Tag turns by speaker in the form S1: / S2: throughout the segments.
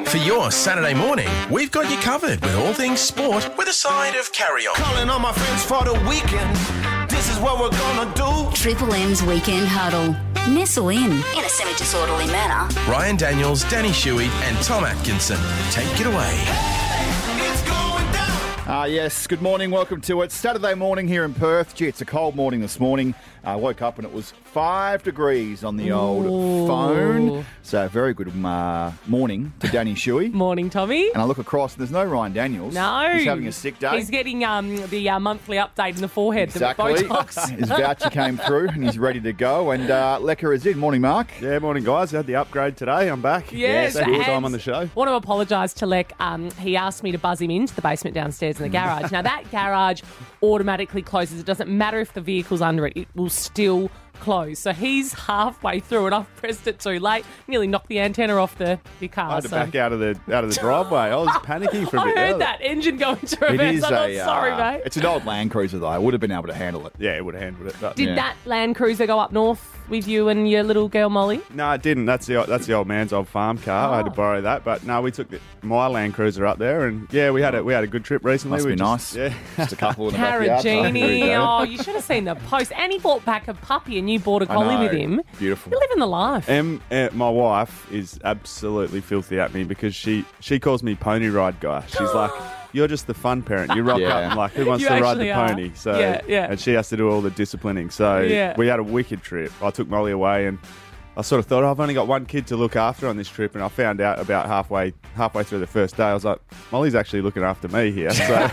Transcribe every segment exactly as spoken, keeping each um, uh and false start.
S1: For your Saturday morning, we've got you covered with all things sport with a side of carry on.
S2: Calling all my friends for the weekend. This is what we're gonna do.
S3: Triple M's Weekend Huddle. Nestle in, in a semi-disorderly manner.
S1: Ryan Daniels, Danny Shuey and Tom Atkinson. Take it away.
S2: It's going down.
S4: Ah, uh, yes, good morning, welcome to it. Saturday morning here in Perth. Gee, it's a cold morning this morning. I uh, woke up and it was five degrees on the old
S5: Ooh.
S4: phone. So, very good uh, morning to Danny Shuey.
S5: Morning, Tommy.
S4: And I look across and there's no Ryan Daniels.
S5: No.
S4: He's having a sick day.
S5: He's getting um, the uh, monthly update in the forehead,
S4: exactly.
S5: the Botox.
S4: His voucher came through and he's ready to go. And uh, Lecker is in. Morning, Mark.
S6: Yeah, morning, guys. I had the upgrade today. I'm back.
S5: Yes.
S6: Second
S5: and
S6: time on the show.
S5: want to apologise to Lek. Um, he asked me to buzz him into the basement downstairs in the garage. Now, that garage automatically closes. It doesn't matter if the vehicle's under it. It will still close. So he's halfway through and I've pressed it too late. Nearly knocked the antenna off the, the car.
S6: I had to
S5: so.
S6: back out of the out of the driveway. I was panicking for a
S5: I
S6: bit.
S5: heard
S6: earlier.
S5: that engine go into
S4: It
S5: reverse.
S4: is
S5: I'm not
S4: a,
S5: sorry,
S4: uh,
S5: mate.
S4: It's an old Land Cruiser, though. I would have been able to handle it.
S6: Yeah, it would have handled it. But
S5: Did
S4: Yeah.
S5: that Land Cruiser go up north with you and your little girl Molly?
S6: no, it didn't. That's the that's the old man's old farm car. I had to
S5: Oh.
S6: borrow that. But no, we took the, my Land Cruiser up there, and yeah, we had a we had a good trip recently.
S4: Must
S6: we
S4: be
S6: just,
S4: nice.
S6: Yeah.
S4: Just a couple in the backyard. There you
S5: Caragini.
S4: go.
S5: Oh, you should have seen the post. And he brought back a puppy and you bought a
S4: I
S5: collie
S4: know.
S5: with him.
S4: Beautiful.
S5: You're living the life.
S6: Em, uh, my wife is absolutely filthy at me because she, she calls me pony ride guy. She's like, you're just the fun parent. You rock
S4: Yeah.
S6: up and like, who wants
S5: You
S6: to ride
S5: actually
S6: the
S5: are.
S6: pony? So
S5: Yeah, yeah.
S6: And she has to do all the disciplining. So
S5: Yeah.
S6: we had a wicked trip. I took Molly away and I sort of thought, oh, I've only got one kid to look after on this trip, and I found out about halfway halfway through the first day, I was like, Molly's actually looking after me here. So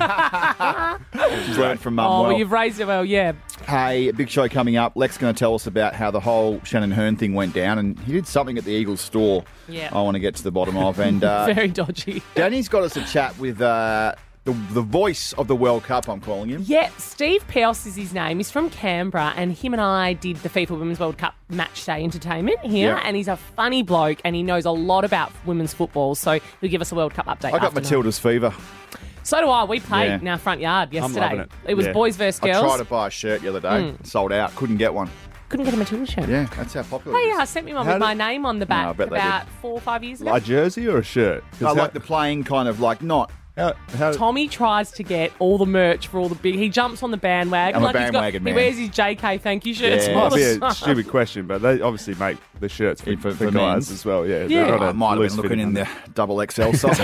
S4: She's learned from Mum
S5: Oh,
S4: well.
S5: well, you've raised it well, yeah.
S4: Hey, a big show coming up. Lex going to tell us about how the whole Shannon Hearn thing went down, and he did something at the Eagles store
S5: Yeah.
S4: I want to get to the bottom of. And uh,
S5: Very dodgy.
S4: Danny's got us a chat with uh, the, the voice of the World Cup, I'm calling him.
S5: Yeah, Steve Pearce is his name. He's from Canberra, and him and I did the FIFA Women's World Cup match day entertainment here,
S4: Yeah.
S5: and he's a funny bloke, and he knows a lot about women's football, so he'll give us a World Cup update
S4: I got
S5: after nine.
S4: Matilda's fever.
S5: So do I. We played
S4: Yeah.
S5: in our front yard yesterday.
S6: loving it.
S5: It was
S6: Yeah.
S5: boys versus
S4: I
S5: girls.
S4: tried to buy a shirt the other day. Sold out. Couldn't get one.
S5: Couldn't get a Matilda shirt.
S4: Yeah, that's how popular
S5: Hey,
S4: it
S5: yeah, I
S4: is.
S5: sent me one
S6: How
S5: with
S6: did-
S5: my name on the back
S4: I bet they
S5: about four or five years ago.
S6: a jersey or a shirt? 'Cause
S4: I
S6: how-
S4: like the plain kind of like not...
S6: how, how,
S5: Tommy tries to get all the merch for all the big. He jumps on the bandwagon.
S4: I'm a
S5: like he's
S4: bandwagon
S5: got,
S4: man.
S5: He wears his J K thank you shirts
S4: Yeah.
S5: all
S6: might
S5: the
S6: be a
S5: time.
S6: stupid question, but they obviously make the shirts for,
S4: For-
S6: for,
S4: for
S6: guys
S4: men's.
S6: as well. Yeah,
S5: Yeah.
S6: they've got
S4: I
S6: a
S4: might have
S6: loose
S4: been looking
S6: fitting
S4: in
S6: on
S4: the double X L size.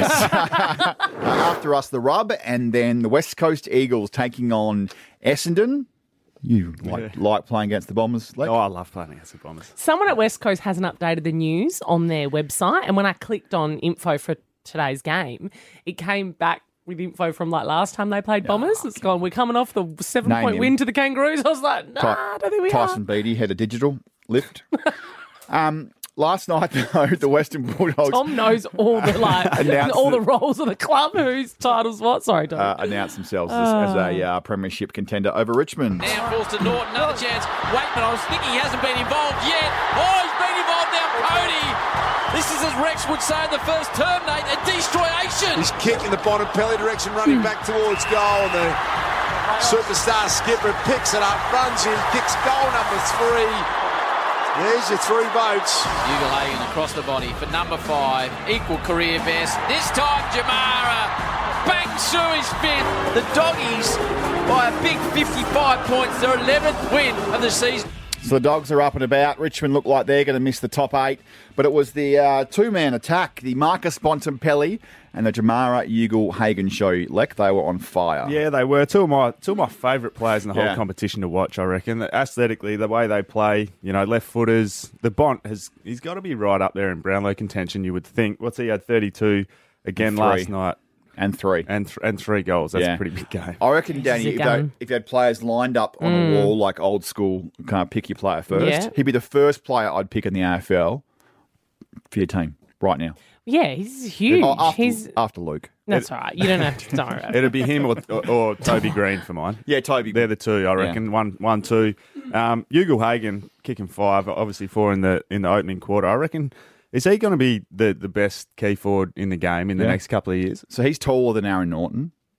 S4: After us, the rub, and then the West Coast Eagles taking on Essendon. You like, like playing against the Bombers, Lex?
S6: Oh, I love playing against the Bombers.
S5: Someone at West Coast hasn't updated the news on their website, and when I clicked on info for today's game, it came back with info from like last time they played Bombers. It's gone, we're coming off the seven
S4: Name
S5: point
S4: him.
S5: win to the Kangaroos. I was like, nah,
S4: Ty-
S5: I don't think we
S4: Tyson
S5: are.
S4: Beattie had a digital lift. um, last night, though, the Western Bulldogs
S5: Tom knows all the like
S4: Announced
S5: all the
S4: it.
S5: roles of the club. Whose titles what? Sorry, Tom.
S4: uh, announced themselves as, as a uh, premiership contender over Richmond.
S7: Now falls to Norton, another chance. Waitman, I was thinking he hasn't been involved yet. Oh, he's been involved now, Cody. This is, as Rex would say in the first term, Nate, a destroyation.
S8: He's kicking the bottom belly direction, running back towards goal. And the superstar skipper picks it up, runs in, kicks goal number three. There's your three votes.
S7: Ugle-Hagan across the body for number five, equal career best. This time, Jamara bangs through his fifth. The Doggies, by a big fifty-five points, their eleventh win of the season.
S4: So the Dogs are up and about. Richmond look like they're going to miss the top eight. But it was the uh, two-man attack, the Marcus Bontempelli and the Jamara Ugle-Hagan show. Leck, they were on fire.
S6: Yeah, they were two of my two of my favourite players in the
S4: Yeah.
S6: whole competition to watch. I reckon aesthetically, the way they play, you know, left footers. The Bont has he's got to be right up there in Brownlow contention. You would think. What's he had thirty-two again
S4: Three.
S6: last night
S4: And three.
S6: and th- and three goals. That's
S4: Yeah.
S6: a pretty big game.
S4: I reckon, Danny,
S5: a
S4: if, they,
S5: gun.
S4: if you had players lined up on a wall like old school, kind of pick your player first,
S5: Yeah.
S4: he'd be the first player I'd pick in the A F L for your team right now.
S5: yeah, he's huge.
S4: Oh, after,
S5: he's
S4: after Luke.
S5: that's all right. You don't have to. Don't worry about it.
S6: It'd be him or, or, or Toby Green for mine.
S4: Yeah, Toby.
S6: They're the two, I reckon. One, one, two. Um, Ugle-Hagan kicking five, obviously four in the in the opening quarter. I reckon. Is he going to be the, the best key forward in the game in the
S4: Yeah.
S6: next couple of years?
S4: So he's taller than Aaron Norton.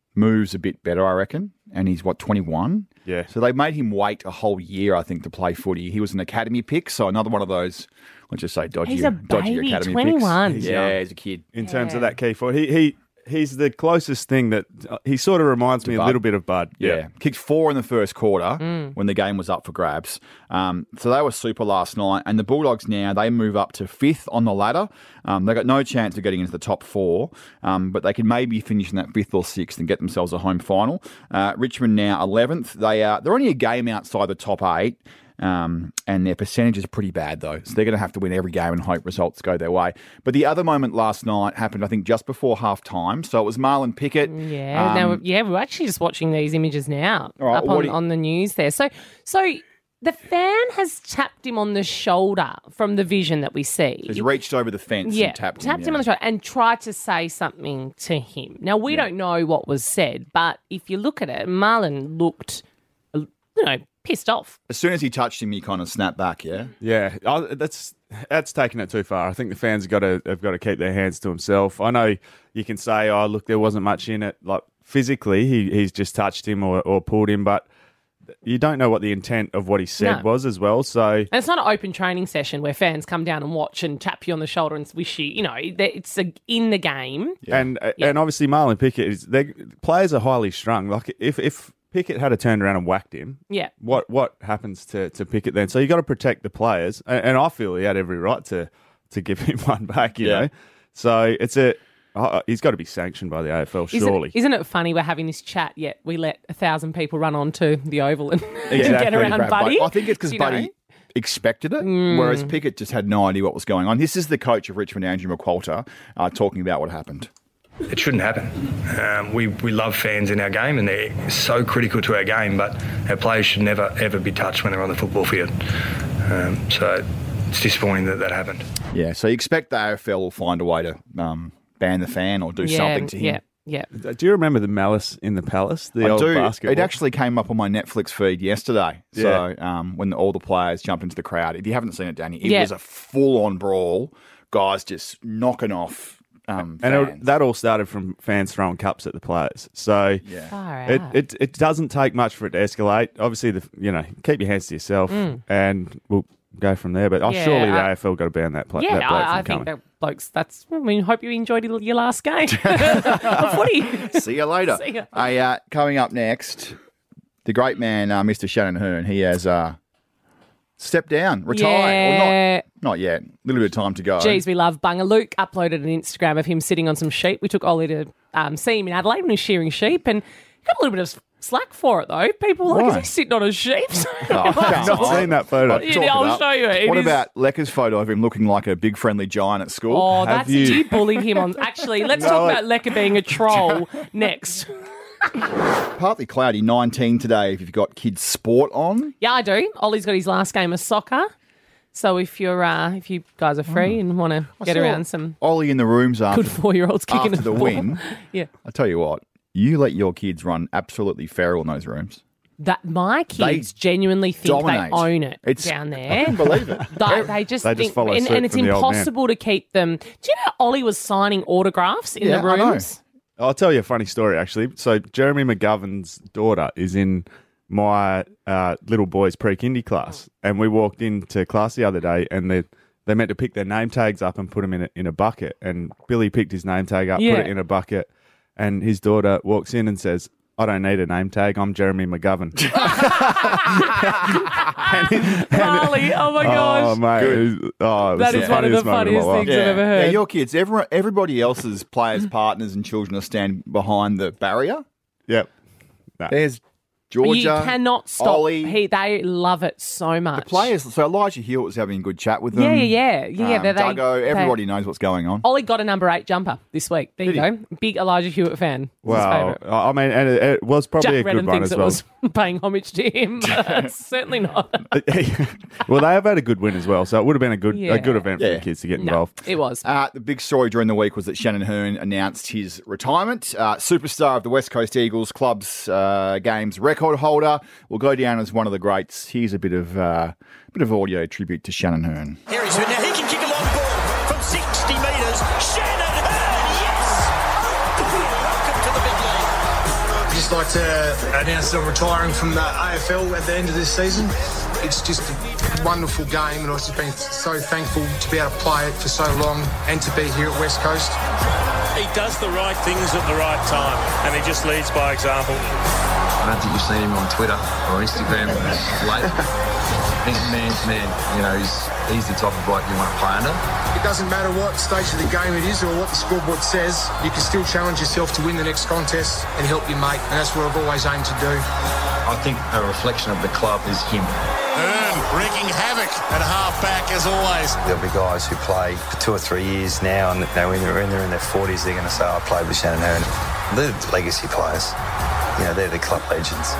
S4: moves a bit better, I reckon. And he's, what, twenty-one?
S6: Yeah.
S4: So they made him wait a whole year, I think, to play footy. He was an academy pick, so another one of those, let's just say, dodgy,
S5: He's a
S4: dodgy
S5: baby,
S4: academy
S5: twenty-one.
S4: picks.
S5: He's
S4: Yeah,
S6: young.
S4: he's a kid.
S6: In terms of
S5: Yeah.
S6: that key forward, he he he's the closest thing that uh, he sort of reminds me
S4: Bud.
S6: a little bit of Bud.
S4: Yeah. Kicked four in the first quarter
S5: Mm.
S4: when the game was up for grabs. Um, so they were super last night. And the Bulldogs now, they move up to fifth on the ladder. Um, they've got no chance of getting into the top four, um, but they can maybe finish in that fifth or sixth and get themselves a home final. Uh, Richmond now eleventh. They are, they're only a game outside the top eight. Um, and their percentage is pretty bad, though. So they're going to have to win every game and hope results go their way. But the other moment last night happened, I think, just before half time. So it was Marlon Pickett.
S5: Yeah,
S4: Um,
S5: now, yeah, we're actually just watching these images now
S4: All right,
S5: up
S4: what
S5: on,
S4: do you-
S5: on the news there. So, so the fan has tapped him on the shoulder from the vision that we see.
S4: He's reached over the fence
S5: yeah,
S4: and tapped,
S5: tapped
S4: him.
S5: him
S4: yeah.
S5: on the shoulder and tried to say something to him. Now, we don't know what was said, but if you look at it, Marlon looked, uh, you know, pissed off.
S4: As soon as he touched him, he kind of snapped back, yeah?
S6: Yeah, I, that's that's taking it too far. I think the fans have got to have got to keep their hands to himself. I know you can say, "Oh, look, there wasn't much in it." Like physically, he he's just touched him or, or pulled him, but you don't know what the intent of what he said
S5: No.
S6: was as well. So
S5: And it's not an open training session where fans come down and watch and tap you on the shoulder and wish you, you know, that it's a, in the game.
S6: and
S5: Yeah.
S6: and obviously Marlon Pickett is they players are highly strung. Like if if Pickett had turned around and whacked him,
S5: Yeah.
S6: what what happens to, to Pickett then? So you got to protect the players, and, and I feel he had every right to to give him one back. You
S4: Yeah.
S6: know, so it's a uh, he's got to be sanctioned by the A F L surely.
S5: Isn't, isn't it funny we're having this chat, yet we let a thousand people run onto the Oval and, and
S6: Exactly.
S5: get around
S4: Brad
S5: Buddy?
S4: I think it's because
S5: You know?
S4: Buddy expected it, whereas Pickett just had no idea what was going on. This is the coach of Richmond, Andrew McQualter, uh, talking about what happened.
S9: It shouldn't happen. Um, we, we love fans in our game and they're so critical to our game, but our players should never, ever be touched when they're on the football field. Um, so it's disappointing that that happened.
S4: Yeah, so you expect the A F L will find a way to um, ban the fan or do
S5: yeah,
S4: something to him.
S5: Yeah, yeah.
S6: Do you remember the Malice in the Palace? The
S4: I
S6: old
S4: do.
S6: basketball.
S4: It actually came up on my Netflix feed yesterday.
S6: Yeah.
S4: So um, when all the players jumped into the crowd, if you haven't seen it, Danny, it
S5: Yeah.
S4: was a full-on brawl. Guys just knocking off um,
S6: and
S4: fans.
S6: it, that all started from fans throwing cups at the players. So
S4: Yeah.
S5: Far
S6: it,
S5: out.
S6: it it doesn't take much for it to escalate. Obviously, the you know keep your hands to yourself, and we'll go from there. But oh,
S5: Mm. Yeah,
S6: surely the
S5: I-
S6: A F L got to ban that, pla-
S5: Yeah,
S6: that bloke
S5: I, I
S6: from
S5: think
S6: coming.
S5: that blokes, that's, I mean, hope you enjoyed your last game of footy.
S4: See you later.
S5: See ya.
S4: Hey, uh, coming up next, the great man, uh, Mister Shannon Hearn, he has uh, stepped down, retired.
S5: Yeah.
S4: Or not, not yet. A little bit of time to go.
S5: Geez, we love Bunga. Luke uploaded an Instagram of him sitting on some sheep. We took Ollie to um, see him in Adelaide when he was shearing sheep, and he got a little bit of slack for it, though. People were like,
S4: Why?
S5: is he sitting on a sheep?
S4: Oh,
S6: I've not seen that photo.
S4: I'll
S5: Yeah,
S4: talk it
S5: I'll
S4: up.
S5: show you. It
S4: What
S5: is-
S4: about Lecker's photo of him looking like a big friendly giant at school?
S5: Oh,
S6: Have
S5: that's
S6: you-
S5: you bullied him on. Actually, let's
S6: No,
S5: talk
S6: I-
S5: about Lecker being a troll next.
S4: Partly cloudy, nineteen today if you've got kids' sport on.
S5: Yeah, I do. Ollie's got his last game of soccer. So if you're, uh, if you guys are free and want to get
S4: saw
S5: around some
S4: Ollie in the rooms after,
S5: good four-year-olds kicking
S4: after
S5: a
S4: the
S5: ball.
S4: win.
S5: Yeah,
S4: I tell you what, you let your kids run absolutely feral in those rooms.
S5: that my kids genuinely think
S4: dominate.
S5: they own it
S4: It's-
S5: down
S4: I
S5: there.
S4: couldn't believe it.
S5: They, they just
S6: They just
S5: think,
S6: follow
S5: and,
S6: suit
S5: and it's
S6: from the old man.
S5: impossible to keep them. Do you know Ollie was signing autographs in
S4: Yeah,
S5: the
S4: I know.
S5: rooms?
S6: I'll tell you a funny story, actually. So Jeremy McGovern's daughter is in my uh, little boy's pre-kindy class, and we walked into class the other day, and they they meant to pick their name tags up and put them in a, in a bucket. And Billy picked his name tag up,
S5: Yeah.
S6: put it in a bucket, and his daughter walks in and says, "I don't need a name tag. I'm Jeremy McGovern."
S5: Harley, oh my
S6: Oh,
S5: gosh.
S6: mate. it was- oh, it was
S5: That
S6: the
S5: is one of the
S6: funniest moment my
S5: funniest
S6: life.
S5: things I've ever heard.
S4: Yeah, your kids, everyone, everybody else's players, partners, and children are standing behind the barrier.
S6: Yep. No.
S4: There's Georgia.
S5: You cannot stop.
S4: Ollie.
S5: He, they love it so much.
S4: The players. So Elijah Hewitt was having a good chat with them.
S5: Yeah, yeah, yeah. yeah
S4: Um,
S5: they- they-
S4: Duggo,
S5: they-
S4: everybody knows what's going on.
S5: Ollie got a number eight jumper this week. There
S4: Did
S5: you
S4: he?
S5: go. Big Elijah Hewitt fan. It's his
S6: Wow.
S5: favourite.
S6: I mean, and it, it was probably
S5: Jack
S6: a good
S5: Redden
S6: one
S5: thinks
S6: as
S5: it
S6: well.
S5: was paying homage to him. Certainly not.
S6: Well, they have had a good win as well, so it would have been a good
S5: Yeah.
S6: a good event for
S4: Yeah.
S6: the kids to get
S5: No,
S6: involved.
S5: it was.
S4: Uh, the big story during the week was that Shannon Hearn announced his retirement. Uh, superstar of the West Coast Eagles club's uh, games record holder will go down as one of the greats. Here's a bit of uh, bit of audio tribute to Shannon Hearn.
S2: Here he's now he can kick a long ball from sixty metres. Shannon Hearn, yes! Welcome to the big league.
S10: just like to announce that I'm retiring from the A F L at the end of this season. It's just a wonderful game, and I've just been so thankful to be able to play it for so long and to be here at West Coast.
S11: He does the right things at the right time, and he just leads by example.
S12: I don't think you've seen him on Twitter or Instagram lately. He's man's man. You know, he's he's the type of bloke you want to play under.
S10: It doesn't matter what stage of the game it is or what the scoreboard says, you can still challenge yourself to win the next contest and help your mate, and that's what I've always aimed to do.
S12: I think a reflection of the club is him.
S13: Hearn wreaking havoc at half-back as always.
S14: There'll be guys who play for two or three years now, and you know, when, they're, when they're in their forties, they're going to say, I played with Shannon Hearn. They're the legacy players. You know, they're the club legends.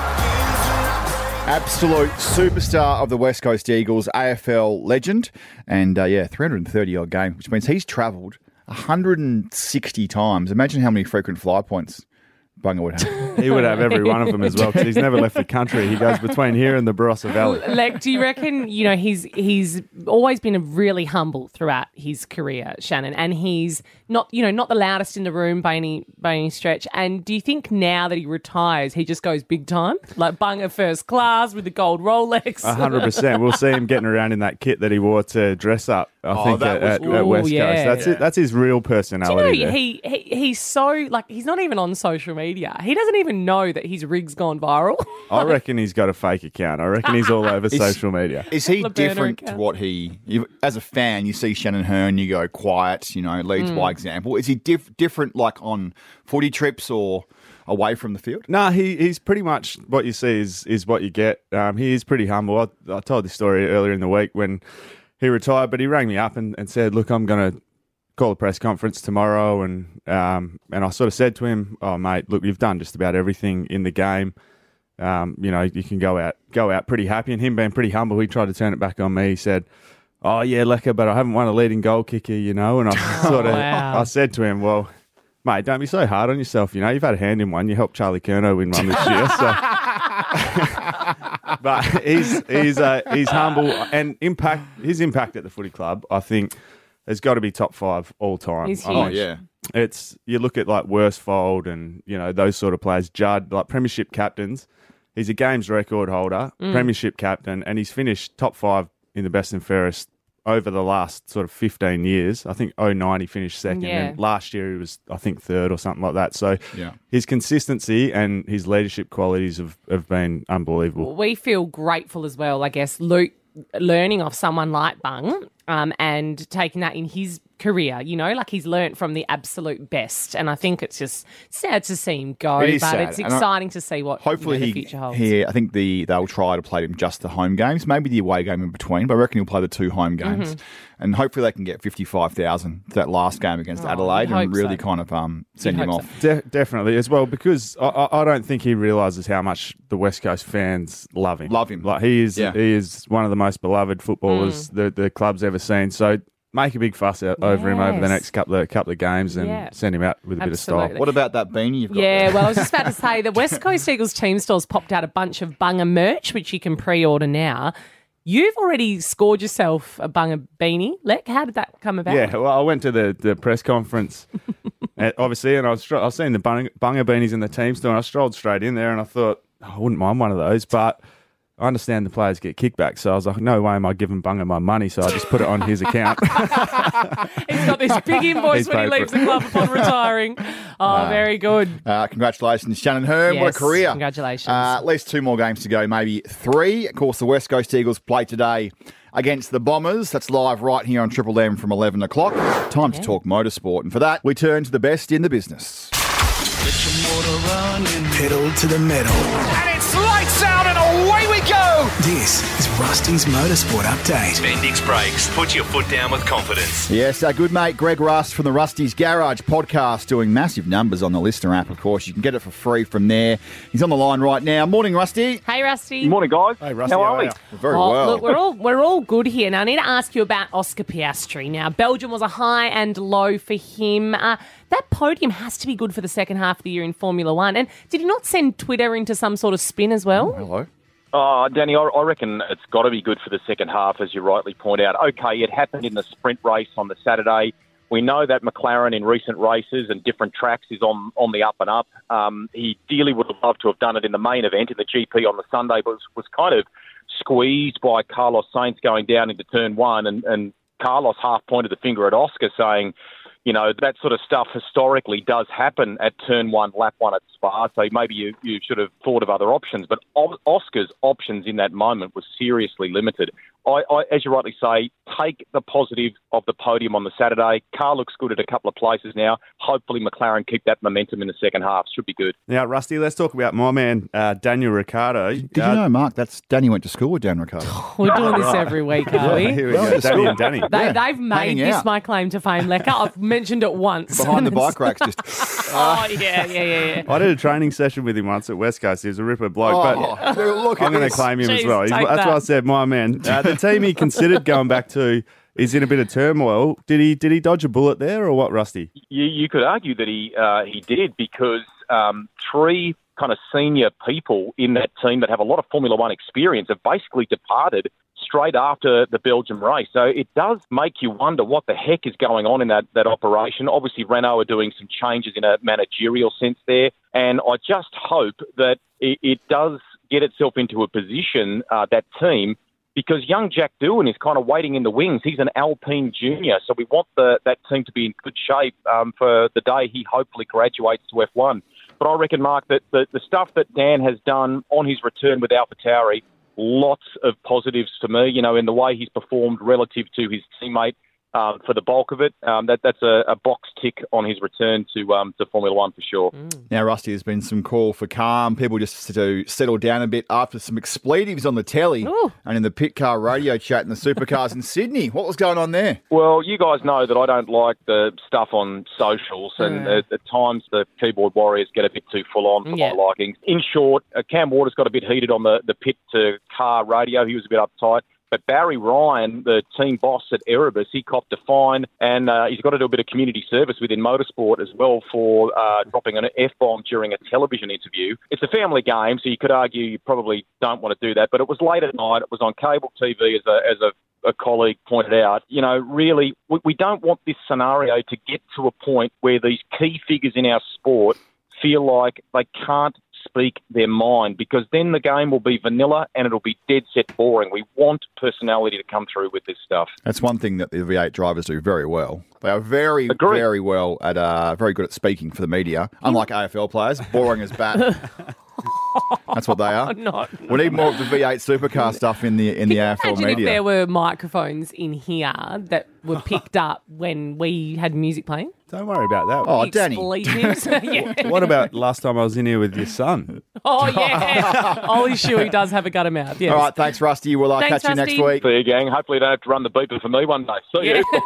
S4: Absolute superstar of the West Coast Eagles, A F L legend, and uh, yeah, three hundred thirty odd games, which means he's travelled one hundred sixty times. Imagine how many frequent fly points Bunga would have.
S6: He would have every one of them as well, because he's never left the country. He goes between here and the Barossa Valley.
S5: Like, do you reckon, you know, he's he's always been a really humble throughout his career, Shannon, and he's not, you know, not the loudest in the room by any by any stretch. And do you think now that he retires, he just goes big time? Like Bunga first class with the gold Rolex?
S6: A hundred percent. We'll see him getting around in that kit that he wore to dress up, I
S4: Oh,
S6: think,
S4: that
S6: at,
S4: was-
S6: at, at
S5: Ooh,
S6: West
S5: yeah.
S6: Coast. That's
S5: Yeah.
S6: it. That's his real
S5: Do
S6: personality
S5: you know,
S6: there.
S5: he, he he's so, like, he's not even on social media. He doesn't even know that his rig's gone viral.
S6: I reckon he's got a fake account. I reckon he's all over
S4: Is-
S6: social media.
S4: Is he
S5: Laberna
S4: different to
S5: account.
S4: what he... You, as a fan, you see Shannon Hearn, you go quiet, you know, leads
S5: Mm.
S4: by example. Is he diff- different, like, on footy trips or away from the field?
S6: No, he, he's pretty much what you see is is what you get. Um, he is pretty humble. I, I told this story earlier in the week when he retired, but he rang me up and, and said, look, I'm going to call a press conference tomorrow. And um, and I sort of said to him, oh, mate, look, you've done just about everything in the game. Um, you know, you can go out go out pretty happy. And him being pretty humble, he tried to turn it back on me. He said, oh, yeah, Lecker, but I haven't won a leading goal kicker, you know. And I sort of
S5: Wow.
S6: I said to him, well, mate, don't be so hard on yourself. You know, you've had a hand in one. You helped Charlie Curnow win one this year. So. But he's he's uh, he's humble, and impact his impact at the footy club, I think, has got to be top five all time.
S5: He's
S6: I mean,
S4: Oh, yeah.
S6: it's you look at like Worsfold and you know those sort of players, Judd, like premiership captains. He's a games record holder,
S5: Mm.
S6: premiership captain, and he's finished top five in the best and fairest over the last sort of fifteen years. I think oh nine he finished second,
S5: Yeah.
S6: and last year he was, I think, third or something like that. So
S4: Yeah.
S6: his consistency and his leadership qualities have, have been unbelievable.
S5: We feel grateful as well, I guess, Luke, learning off someone like Bung um, and taking that in his career, you know, like he's learnt from the absolute best. And I think it's just sad to see him go,
S4: It is
S5: but
S4: sad.
S5: it's
S4: And I-
S5: exciting to see what
S4: Hopefully
S5: you know, the
S4: he,
S5: future holds.
S4: he, I think the they'll try to play him just the home games, maybe the away game in between, but I reckon he'll play the two home games.
S5: Mhm.
S4: And hopefully they can get fifty-five thousand for that last game against
S5: Oh,
S4: Adelaide
S5: you'd
S4: and
S5: hope
S4: really
S5: so.
S4: kind of um, send
S5: You'd
S4: him
S5: hope
S4: off.
S6: De- definitely as well, because I, I I don't think he realises how much the West Coast fans love him.
S4: Love him.
S6: Like he is,
S4: Yeah.
S6: he is one of the most beloved footballers
S5: Mm.
S6: the, the club's ever seen. So make a big fuss out over him over the
S5: Yes.
S6: next couple of couple of games and
S5: Yeah.
S6: send him out with a bit of
S5: Absolutely.
S6: style.
S4: What about that beanie you've got
S5: Yeah,
S4: there?
S5: well, I was just about to say the West Coast Eagles team stores popped out a bunch of Bunga merch, which you can pre-order now. You've already scored yourself a Bunga beanie. Lek, how did that come about?
S6: Yeah, well, I went to the, the press conference, uh, obviously, and I was, I was seeing the Bunga, Bunga beanies in the team store, and I strolled straight in there, and I thought, oh, I wouldn't mind one of those, but I understand the players get kickbacks, so I was like, no way am I giving Bunga my money, so I just put it on his account.
S5: He's got this big invoice
S6: He's
S5: when he
S6: paid for
S5: leaves
S6: it.
S5: the club upon retiring. Oh, very good.
S4: Uh, congratulations, Shannon Hearn. What a
S5: Yes,
S4: career.
S5: congratulations.
S4: Uh, at least two more games to go, maybe three. Of course, the West Coast Eagles play today against the Bombers. That's live right here on Triple M from eleven o'clock. Time to talk motorsport. And for that, we turn to the best in the business.
S15: Pedal to the metal.
S2: And it's lights out and away we go!
S15: This is Rusty's Motorsport Update.
S1: Bendix Brakes. Put your foot down with confidence.
S4: Yes, our good mate Greg Rust from the Rusty's Garage podcast doing massive numbers on the Listener app, of course. You can get it for free from there. He's on the line right now. Morning, Rusty.
S5: Hey, Rusty.
S16: Morning, guys.
S6: Hey, Rusty,
S16: how
S6: how
S16: are
S6: are
S16: we?
S6: you?
S4: Very
S5: Oh,
S4: well.
S5: Look, we're all we're all good here. Now, I need to ask you about Oscar Piastri. Now, Belgium was a high and low for him. Uh, that podium has to be good for the second half of the year in Formula One. And did he not send Twitter into some sort of spin as well?
S4: Hello.
S16: Oh, Danny, I, I reckon it's got to be good for the second half, as you rightly point out. Okay, it happened in the sprint race on the Saturday We know that McLaren in recent races and different tracks is on, on the up and up. Um, he dearly would have loved to have done it in the main event in the G P on the Sunday, but was, was kind of squeezed by Carlos Sainz going down into turn one, and, and Carlos half pointed the finger at Oscar saying, you know, that sort of stuff historically does happen at turn one, lap one at Spa, so maybe you, you should have thought of other options. But Oscar's options in that moment were seriously limited. I, I, as you rightly say, take the positive of the podium on the Saturday. Car looks good at a couple of places now. Hopefully McLaren keep that momentum in the second half. Should be good.
S6: Now, Rusty, let's talk about my man, uh, Daniel Ricciardo.
S4: Did
S6: uh,
S4: you know, Mark, that's Danny went to school with Dan Ricciardo.
S5: We're doing this every week, are we?
S6: Here we go, Danny and Danny.
S5: They,
S4: Yeah,
S5: they've made
S4: hanging
S5: this
S4: out.
S5: my claim to fame, Lecker. I've mentioned it once.
S4: Behind the bike racks, just...
S5: Oh, yeah, yeah, yeah, yeah.
S6: I did a training session with him once at West Coast. He was a ripper bloke,
S4: Oh,
S6: but
S4: look at
S6: I'm going to
S4: this.
S6: claim him
S5: Jeez,
S6: as well. He's,
S5: take
S6: that's
S5: that.
S6: why I said my man. Uh, the team he considered going back to is in a bit of turmoil. Did he did he dodge a bullet there or what, Rusty?
S16: You, you could argue that he uh, he did, because um, three kind of senior people in that team that have a lot of Formula One experience have basically departed straight after the Belgium race. So it does make you wonder what the heck is going on in that, that operation. Obviously, Renault are doing some changes in a managerial sense there, and I just hope that it, it does get itself into a position, uh, that team, because young Jack Doohan is kind of waiting in the wings. He's an Alpine junior, so we want the, that team to be in good shape um, for the day he hopefully graduates to F one. But I reckon, Mark, that the, the stuff that Dan has done on his return with AlphaTauri, lots of positives for me, you know, in the way he's performed relative to his teammate um, for the bulk of it. Um, that That's a, a box tick on his return to um, to Formula One for sure.
S5: Mm.
S4: Now, Rusty, there's been some call for calm, people just to settle down a bit after some expletives on the telly
S5: Ooh.
S4: and in the pit car radio chat in the supercars in Sydney. What was going on there?
S16: Well, you guys know that I don't like the stuff on socials, and
S5: Mm.
S16: at, at times the keyboard warriors get a bit too full on for
S5: Yeah.
S16: my liking. In short, uh, Cam Waters got a bit heated on the, the pit to car radio. He was a bit uptight. But Barry Ryan, the team boss at Erebus, he copped a fine, and uh, he's got to do a bit of community service within motorsport as well for uh, dropping an F-bomb during a television interview. It's a family game, so you could argue you probably don't want to do that, but it was late at night. It was on cable T V, as a, as a, a colleague pointed out. You know, really, we, we don't want this scenario to get to a point where these key figures in our sport feel like they can't speak their mind, because then the game will be vanilla and it'll be dead set boring. We want personality to come through with this stuff.
S4: That's one thing that the V eight drivers do very well. They are very,
S16: Agreed.
S4: very well at, uh, very good at speaking for the media, unlike A F L players, boring as bat. That's what they are.
S5: No,
S4: We need more of the V eight supercar stuff in the in the A F L
S5: Imagine if
S4: media.
S5: there were microphones in here that were picked up when we had music playing.
S6: Don't worry about that.
S4: Oh, Danny.
S5: Expletives. Yeah.
S6: What about last time I was in here with your son?
S5: Oh, yeah. Ollie Shuey does have have a gutter mouth. Yes.
S4: All right, thanks, Rusty. We'll uh,
S5: Thanks,
S4: catch you next
S5: Rusty.
S4: week.
S16: See you, gang. Hopefully you don't have to run the beeper for me one day. See
S5: Yeah.
S16: you.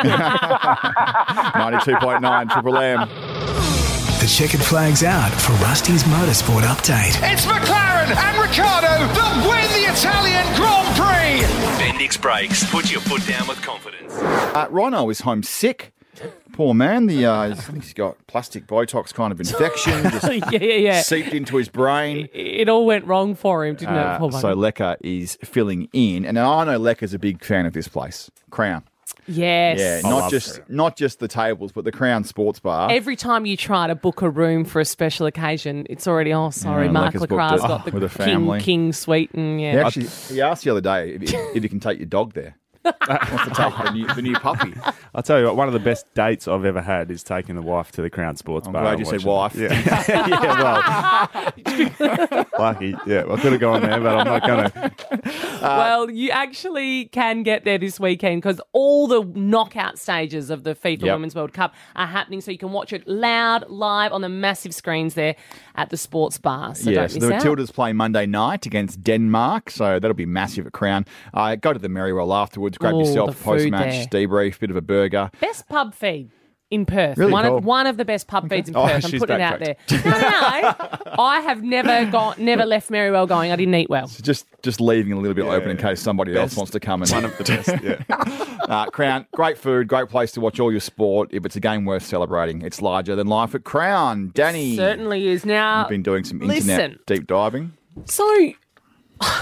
S16: Bye.
S4: ninety-two point nine Triple M.
S15: The checkered flag's out for Rusty's Motorsport Update.
S2: It's McLaren and Ricciardo that win the Italian Grand Prix.
S1: Bendix Brakes. Put your foot down with confidence.
S4: Uh, Rhino is homesick. Poor man. The uh, I think he's got plastic Botox kind of infection just
S5: yeah, yeah, yeah.
S4: seeped into his brain.
S5: It all went wrong for him, didn't
S4: Uh,
S5: it? Poor
S4: so
S5: bugger.
S4: Lecker is filling in, and I know Lecker's a big fan of this place, Crown.
S5: Yes.
S4: Yeah,
S6: I
S4: not
S6: love
S4: just
S6: Crown.
S4: not just the tables, but the Crown Sports Bar.
S5: Every time you try to book a room for a special occasion, it's already, oh, sorry,
S4: Yeah,
S5: Mark
S4: Lecker's booked
S5: Lacra's
S4: it
S5: got the
S4: with a
S5: king,
S4: family.
S5: king suite. And
S4: He
S5: yeah.
S4: actually, he asked the other day if, if you can take your dog there. Wants to take the new, the new puppy.
S6: I'll tell you what, one of the best dates I've ever had is taking the wife to the Crown Sports
S4: I'm
S6: Bar.
S4: glad
S6: and
S4: you said
S6: watching-
S4: wife.
S6: Yeah, yeah, well, lucky. Yeah, I could have gone there, but I'm not going to.
S5: well, you actually can get there this weekend because all the knockout stages of the FIFA
S4: Yep.
S5: Women's World Cup are happening, so you can watch it loud, live on the massive screens there at the sports bar. So
S4: Yes,
S5: don't
S4: the
S5: miss out.
S4: Matildas play Monday night against Denmark, so that'll be massive at Crown. Uh, go to the Merrywell afterwards, grab
S5: Ooh,
S4: yourself
S5: the
S4: a
S5: food
S4: post-match debrief, bit of a burger.
S5: Best pub feed in Perth.
S4: Really
S5: one
S4: cool.
S5: of one of the best pub feeds in
S4: Oh,
S5: Perth. I'm
S4: she's
S5: putting it out there.
S4: backtracked.
S5: No, no, no. I have never got never left Merrywell going. I didn't eat well.
S4: So just just leaving a little bit open in case somebody else
S6: Best.
S4: wants to come and
S6: One of the best, yeah.
S4: uh, Crown, great food, great place to watch all your sport. If it's a game worth celebrating, it's larger than life at Crown. Danny,
S5: Certainly is. Now,
S4: you've been doing some internet
S5: listen.
S4: deep diving.
S5: So,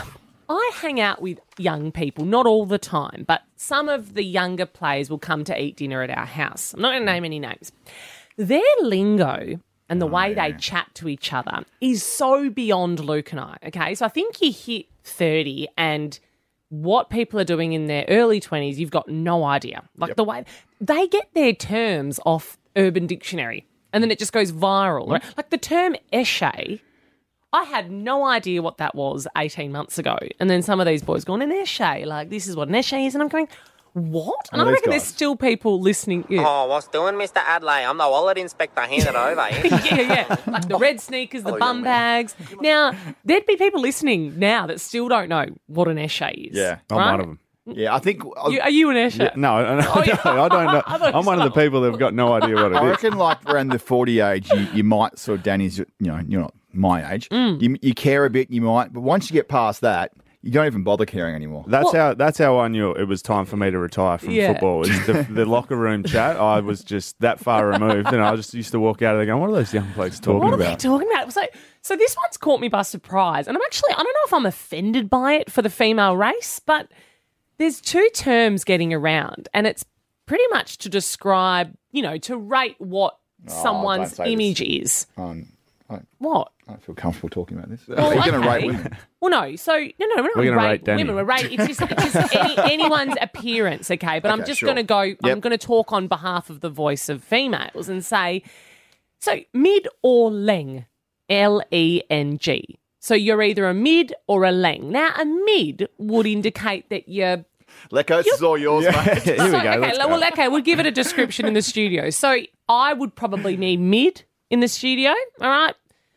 S5: I hang out with young people, not all the time, but some of the younger players will come to eat dinner at our house. I'm not going to name any names. Their lingo and the oh, way yeah. they chat to each other is so beyond Luke and I, okay? So I think you hit thirty and what people are doing in their early twenties, you've got no idea. Like yep. the way they get their terms off Urban Dictionary and then it just goes viral. Right? Like the term esche, I had no idea what that was eighteen months ago. And then some of these boys going, an esche, like this is what an esche is. And I'm going, what? And I reckon there's still people listening. Yeah.
S17: Oh, what's doing, Mister Adley? I'm the wallet inspector. Hand it over.
S5: yeah, yeah. Like the red sneakers, the oh, bum bags. Now, there'd be people listening now that still don't know what an esche is.
S6: Yeah, I'm
S5: right?
S6: one of them.
S4: Yeah, I think...
S5: You, are you an esche?
S6: Yeah, no, no, no,
S5: oh, yeah.
S6: no, I don't know. I'm one of the people that have got no idea what it is.
S4: I reckon like around the forty age, you, you might sort of, Danny's, you know, you're not my age.
S5: Mm.
S4: You, you care a bit, you might, but once you get past that, you don't even bother caring anymore.
S6: That's well, how That's how I knew it was time for me to retire from
S5: yeah.
S6: football. Was the, the locker room chat. I was just that far removed, and I just used to walk out of there going, "What are those young blokes talking
S5: what
S6: about?"
S5: What are they talking about? So, so this one's caught me by surprise, and I'm actually I don't know if I'm offended by it for the female race, but there's two terms getting around, and it's pretty much to describe, you know, to rate what
S4: oh,
S5: someone's image this. is.
S4: Um, I,
S5: what?
S4: I don't feel comfortable talking about this.
S5: Well,
S4: Are you
S5: okay.
S4: going to rate women?
S5: Well, no. So, no, no, we're not
S6: going to
S5: rate,
S6: rate Danny.
S5: women. We're rate, it's just, it's just any, anyone's appearance, okay? But
S4: okay,
S5: I'm just
S4: sure.
S5: going to go,
S4: yep.
S5: I'm going to talk on behalf of the voice of females and say, so mid or leng, L E N G. So you're either a mid or a leng. Now, a mid would indicate that you're
S4: Lecco, this is all yours,
S6: yeah.
S4: mate.
S6: Here
S5: so,
S6: we go.
S5: Okay,
S6: Let's
S5: well,
S6: go.
S5: okay, we'll give it a description in the studio. So I would probably need mid in the studio, all right?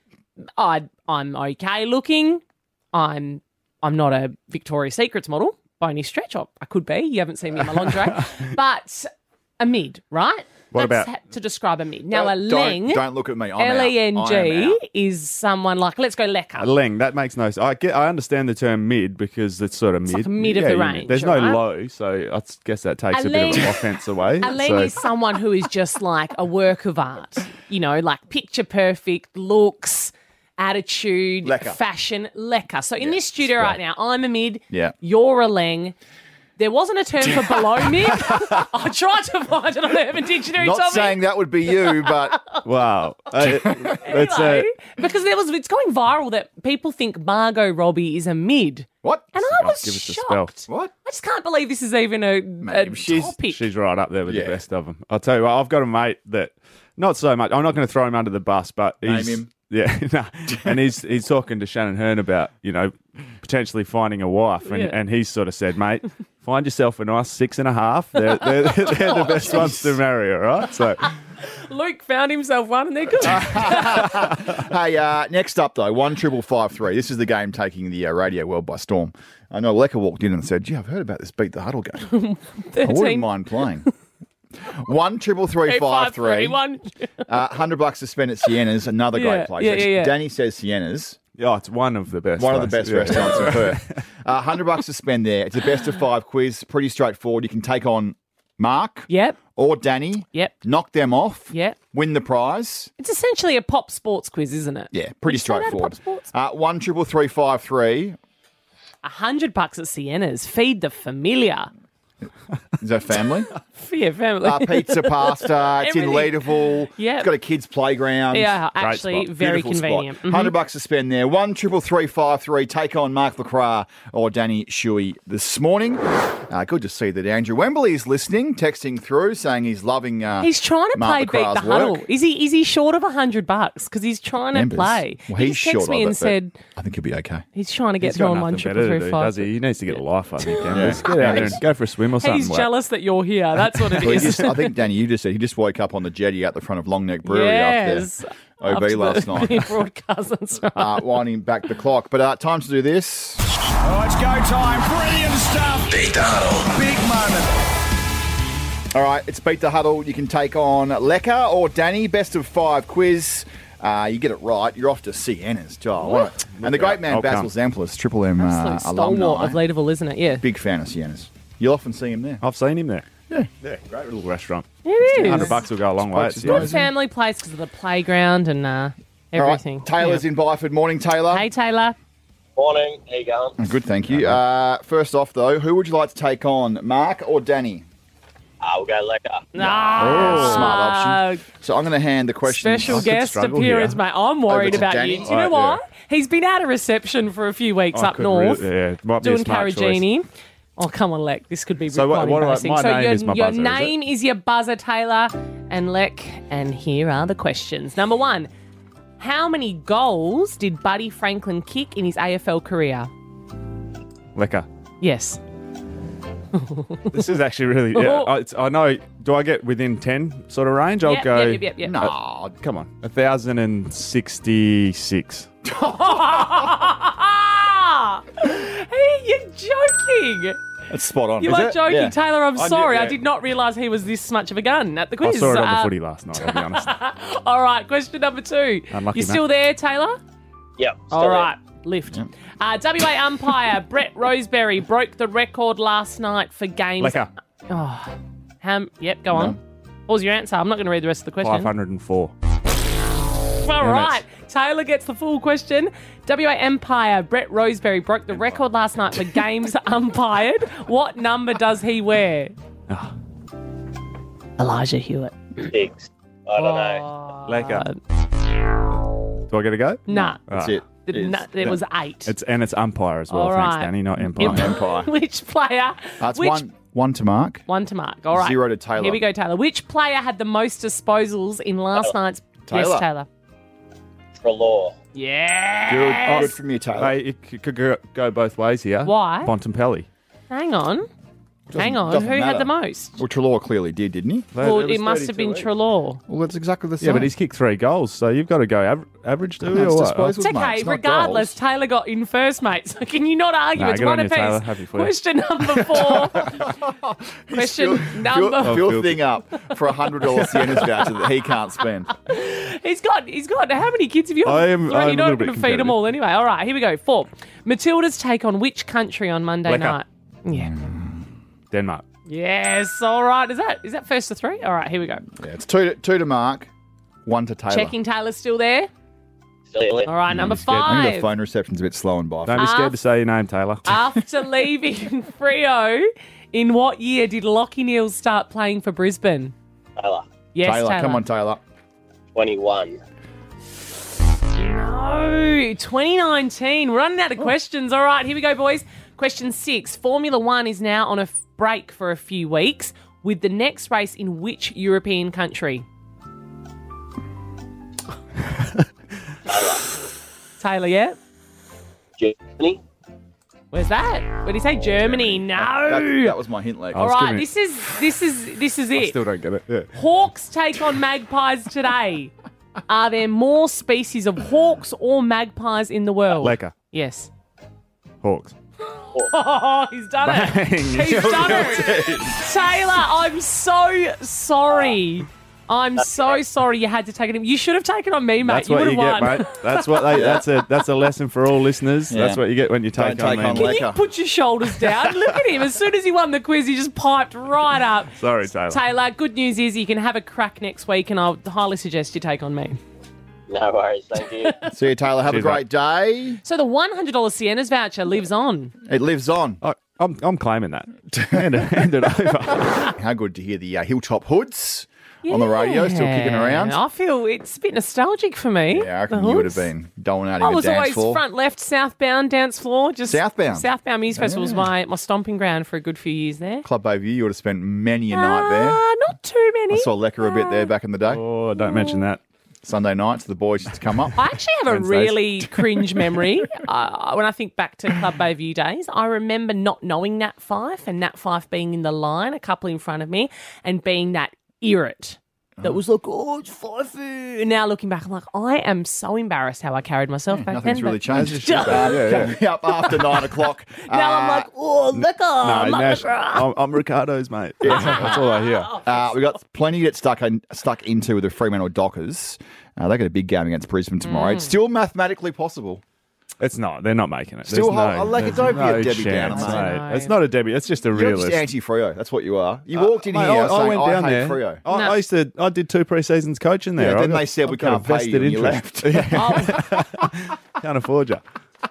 S5: I I'm okay looking. I'm I'm not a Victoria's Secrets model by any stretch. I, I could be. You haven't seen me in my lingerie, but a mid, right?
S6: What
S5: That's
S6: about
S5: ha- to describe a mid? Now
S4: Uh,
S5: a
S4: don't,
S5: leng,
S4: don't look at me. I'm
S5: L E N
S4: out. I am
S5: G
S4: out.
S5: is someone like let's go
S6: a
S5: lecker.
S6: leng? That makes no sense. I get. I understand the term mid because it's sort of mid.
S5: like mid of
S6: Yeah,
S5: the
S6: you-
S5: range,
S6: There's no
S5: right?
S6: low, so I guess that takes
S5: A
S6: a, bit of
S5: leng-
S6: offence away.
S5: A leng
S6: so.
S5: is someone who is just like a work of art. You know, like picture perfect looks. Attitude,
S4: Lecker.
S5: fashion, lecker. So in
S4: Yeah,
S5: this studio
S6: great.
S5: right now, I'm a mid,
S4: Yeah.
S5: you're a leng. There wasn't a term for below mid. I tried to find it on the Urban Dictionary.
S4: Not
S5: Tommy.
S4: saying that would be you, but
S6: Wow. Uh, it's, uh,
S5: Anyway, because there was it's going viral that people think Margot Robbie is a mid.
S4: what?
S5: And I
S6: Oh,
S5: was
S6: give us a spell.
S5: shocked.
S4: What?
S5: I just can't believe this is even a, a
S4: Mate, she's-
S5: topic.
S6: she's right up there with
S4: Yeah.
S6: the best of them. I'll tell you what, I've got a mate that, not so much, I'm not going to throw him under the bus, but
S4: Name
S6: he's...
S4: him.
S6: Yeah, no. And he's he's talking to Shannon Hearn about, you know, potentially finding a wife. And,
S5: Yeah.
S6: and he's sort of said, mate, find yourself a nice six and a half. They're, they're, they're the best ones to marry, all right? So,
S5: Luke found himself one and they're good.
S4: Hey, uh, next up though, one triple five three. This is the game taking the uh, radio world by storm. I know Lecca walked in and said, "Gee, I've heard about this Beat the Huddle game. I wouldn't mind playing." One triple three five three.
S5: One.
S4: Uh, hundred bucks to spend at Sienna's, another
S5: Yeah,
S4: great place.
S5: yeah, yeah, yeah.
S4: Danny says Sienna's.
S6: oh, it's one of the best.
S4: One of the best
S6: places. Yeah.
S4: restaurants in Perth. Uh, hundred bucks to spend there. It's a best of five quiz. Pretty straightforward. You can take on Mark
S5: Yep.
S4: or Danny.
S5: Yep.
S4: Knock them off.
S5: Yep.
S4: Win the prize.
S5: It's essentially a pop sports quiz, isn't it?
S4: Yeah, pretty
S5: Would you say that,
S4: straightforward.
S5: Pop sports?
S4: Uh, one triple three five three.
S5: A hundred bucks at Sienna's. Feed the familiar.
S4: Is that family?
S5: For your family.
S4: uh, pizza, pasta. It's in
S5: Everything.
S4: Leaderville.
S5: Yep.
S4: It's got a kids' playground.
S5: Yeah,
S6: Great
S5: actually,
S6: spot.
S5: very
S4: Beautiful
S5: convenient.
S4: spot.
S5: Mhm.
S4: Hundred bucks to spend there. One triple three five three. Take on Mark Lacroix or Danny Shuey this morning. Uh, good to see that Andrew Wembley is listening, texting through, saying he's loving. Uh,
S5: He's trying to
S4: Mark
S5: play Beat
S4: Lacroix's
S5: the Huddle.
S4: work.
S5: Is he? Is he short of a hundred bucks? Because he's trying to
S4: Members.
S5: play.
S4: Well,
S5: he
S4: he's
S5: just texted
S4: short
S5: me
S4: of
S5: and
S4: it,
S5: said
S4: but I think he'll be okay.
S5: he's trying to get
S6: He's got
S5: on one
S6: nothing
S5: triple
S6: better to
S5: three
S6: do,
S5: five.
S6: does he? He needs to get a life, I think.
S4: Yeah.
S6: Yeah. Just get out there and go for a swim or something.
S5: He's
S6: like.
S5: jealous that you're here. That's what it
S4: Well, he
S5: is.
S4: just, I think, Danny, you just said he just woke up on the jetty out the front of Longneck Brewery
S5: yes.
S4: after O B
S5: After
S4: last
S5: the
S4: night.
S5: broadcast, that's right.
S4: Uh, winding back the clock. But uh, time to do this.
S2: Oh, it's go time. Brilliant stuff.
S1: Beat the Huddle.
S2: Big moment.
S4: All right, it's Beat the Huddle. You can take on Lecca or Danny. Best of five quiz. Uh, you get it right, you're off to Sienna's. Oh, and the great man,
S6: I'll
S4: Basil
S6: come.
S4: Zamplis, Triple M uh,
S5: Absolute stalwart
S4: alumni.
S5: of Leaderville, isn't it? Yeah.
S4: Big fan of Sienna's. You'll often see him there.
S6: I've seen him there.
S4: Yeah.
S6: Yeah, great little restaurant.
S5: It is.
S6: Hundred bucks will go a long way.
S4: It's
S6: It's
S5: Good
S4: amazing.
S5: family place because of the playground and uh,
S4: All right,
S5: everything.
S4: Taylor's
S5: Yeah.
S4: in Byford. Morning, Taylor.
S5: Hey, Taylor.
S18: Morning. How you going?
S4: Good, thank you. Uh, first off, though, who would you like to take on, Mark or Danny?
S18: Ah, we'll go Lecker.
S5: Ah,
S4: Smart option. So I'm going to hand the question.
S5: Special guest appearance, mate. I'm worried
S4: Over to
S5: about
S4: Danny.
S5: you. Do you know
S6: Right,
S5: what? He's been out of reception for a few weeks
S6: I
S5: up
S6: could
S5: north,
S6: really- yeah, it might be a
S5: doing
S6: smart
S5: Carragini. Oh, come on, Lek. This could be
S6: So what-
S5: quite
S6: what do I-
S5: embarrassing.
S6: my
S5: so
S6: name
S5: your,
S6: is my
S5: your
S6: buzzer, is it?
S5: name is your buzzer, Taylor and Lek. And here are the questions. Number one, how many goals did Buddy Franklin kick in his A F L career?
S6: Lecker.
S5: Yes.
S6: This is actually really. Yeah, I, it's, I know. Do I get within ten sort of range? I'll
S5: Yep,
S6: go.
S5: yep, yep, yep, yep.
S6: No,
S5: Uh,
S6: come on. A thousand and sixty-six.
S5: Hey, you're joking.
S4: That's spot on.
S5: You
S4: Is
S5: are
S4: it?
S5: joking,
S4: Yeah.
S5: Taylor. I'm
S6: I knew-
S5: sorry. I
S6: yeah.
S5: did not realise he was this much of a gun at the
S6: I
S5: quiz.
S6: saw it on the
S5: Uh,
S6: footy last night. I'll be honest.
S5: All right, question number two.
S6: Unlucky,
S5: you still
S6: Matt.
S5: there, Taylor?
S18: Yep.
S5: All right, lift. Uh, W A umpire Brett Roseberry broke the record last night for games.
S6: Lecker.
S5: Oh, how, yep, go on. What was your answer? I'm not going to read the rest of the question.
S6: Five hundred and four.
S5: All right. Taylor gets the full question. W A umpire Brett Roseberry broke the record last night for games umpired. What number does he wear?
S6: Ah.
S5: Elijah Hewitt.
S18: Six. I don't know.
S6: Lecker. Do I get a go?
S5: Nah.
S6: That's
S4: it.
S5: The- no, there was eight.
S6: It's and it's umpire as well.
S5: All
S6: Thanks,
S5: right.
S6: Danny. Not empire.
S4: Empire.
S5: Which player?
S4: That's
S5: which,
S4: one, one to Mark.
S5: One to Mark. All right.
S4: Zero to Taylor.
S5: Here we go, Taylor. Which player had the most disposals in last night's...
S4: Taylor.
S5: Yes, Taylor.
S18: Trelaw.
S5: Yeah.
S4: Good, good from you, Taylor.
S6: Hey, it c- could go- go both ways here.
S5: Why?
S6: Bontempelli.
S5: Hang on. Hang on.
S4: doesn't
S5: Who had
S4: matter.
S5: the most?
S4: Well, Trelaw clearly did, didn't he?
S5: Well,
S6: It
S5: it,
S6: was
S5: must have been
S6: thirty-two
S5: Trelaw.
S4: Well, that's exactly the same.
S6: Yeah, but he's kicked three goals, so you've got to go av- average, do we?
S4: No,
S6: Or
S4: it's
S6: what?
S4: disposals,
S5: It's
S4: mate.
S5: okay.
S4: It's not
S5: Regardless,
S4: goals.
S5: Taylor got in first, mate. So can you not argue?
S6: Nah,
S5: it's
S6: good
S5: one
S6: on you,
S5: apiece.
S6: Taylor. Happy for you.
S5: Question number four. Question number.
S4: Fill, fill thing up for a hundred dollars Sienna's voucher that he can't spend.
S5: He's got. He's got. How many kids have you?
S6: I am-
S5: Three?
S6: I'm
S5: You're
S6: a
S5: not
S6: little bit
S5: going to feed them
S6: competitive.
S5: all anyway. All right. Here we go. Four. Matilda's take on which country on Monday
S6: Lecker.
S5: night? Yeah.
S6: Denmark.
S5: Yes. All right. Is that is that first to three? All right. Here we go.
S4: Yeah, it's two to, two to Mark, one to Taylor.
S5: Checking Taylor's still there.
S18: Still
S5: All right. Number
S4: I think the
S5: five.
S4: phone reception's a bit slow and by.
S6: Don't be scared to say your name, Taylor.
S5: After leaving Freo, in what year did Lockie Neal start playing for Brisbane?
S18: Taylor.
S5: Yes,
S4: Taylor,
S5: Taylor.
S4: come on, Taylor.
S18: twenty-one.
S5: No, twenty nineteen. We're running out of questions. All right, here we go, boys. Question six. Formula One is now on a f- break for a few weeks, with the next race in which European country? Taylor, yeah?
S18: Germany.
S5: Where's that? What did he say? Germany. No.
S4: That, that was my hint, Leg.
S5: All right, this is this is this is
S6: I
S5: it.
S6: still don't get it. Yeah.
S5: Hawks take on magpies today. Are there more species of hawks or magpies in the world?
S6: Lecker.
S5: Yes.
S6: Hawks.
S5: Oh, he's done it.
S6: Bang.
S5: He's done it. Taylor, I'm so sorry. I'm so sorry you had to take it. You should have taken on me, mate.
S6: That's
S5: you
S6: what
S5: would
S6: you
S5: have
S6: get,
S5: won.
S6: mate. That's what they. That's a. That's a lesson for all listeners.
S4: Yeah.
S6: That's what you get when you take
S4: Don't
S6: on
S4: take on
S6: me.
S4: Lecker.
S5: Can you put your shoulders down? Look at him. As soon as he won the quiz, he just piped right up.
S6: Sorry, Taylor.
S5: Taylor, good news is you can have a crack next week, and I'll highly suggest you take on me.
S18: No worries. Thank you.
S4: See you, Taylor. Have
S6: Cheers,
S4: a great day.
S5: So the one hundred dollars Sienna's voucher lives on.
S4: It lives on.
S6: I, I'm. I'm claiming that. hand, it, hand it over.
S4: How good to hear the uh, Hilltop Hoods on the radio, still kicking around.
S5: I feel it's a bit nostalgic for me.
S4: Yeah, I reckon
S5: The
S4: you would have
S5: Hoods.
S4: been dominating
S5: I
S4: the
S5: was
S4: dance
S5: always
S4: floor.
S5: front left, southbound dance floor. Just
S4: Southbound?
S5: Southbound Music Festival was my, my stomping ground for a good few years there.
S4: Club Bayview, you would have spent many a night there.
S5: Ah, not too many.
S4: I saw Lecker a bit there back in the day.
S6: Oh, don't mention that.
S4: Sunday nights, the boys used to come up.
S5: I actually have a
S6: Wednesdays.
S5: really cringe memory uh, when I think back to Club Bayview days. I remember not knowing Nat Fife and Nat Fife being in the line, a couple in front of me, and being that irrit that was like, oh, it's Fifey. And now looking back, I'm like, I am so embarrassed how I carried myself back
S4: Nothing's
S5: then.
S4: really
S5: but-
S4: changed.
S5: Yeah,
S4: Uh,
S6: yeah.
S4: Coming up after nine o'clock.
S5: Now I'm
S4: Uh,
S5: like, oh, liquor,
S6: No,
S5: not
S6: Nash,
S5: liquor.
S6: I'm, I'm Ricardo's mate. That's all I hear.
S4: Uh, we got plenty to get stuck in, stuck into with the Fremantle Dockers. Uh, they got a big game against Brisbane tomorrow.
S5: Mm.
S4: It's still mathematically possible.
S6: It's not. They're not making it.
S4: Still
S6: There's
S4: hot.
S6: no,
S4: I like it.
S6: there's
S4: Don't be a
S6: no
S4: Debbie
S6: chance,
S4: Downer,
S5: mate.
S6: mate. It's not a Debbie. It's just a
S4: You're
S6: realist.
S4: just anti-Freo. That's what you are. You walked in
S6: Mate,
S4: here
S6: I,
S4: saying,
S6: I went down
S4: I hate
S6: there.
S4: Freo.
S6: I,
S5: No.
S6: I used to. I did two pre-seasons coaching there.
S4: Yeah,
S6: I
S4: then
S6: got-
S4: they said we
S6: I've got a
S4: can't pay you
S6: vested
S4: and you
S6: interest. Yeah.
S5: Oh,
S6: Can't afford you.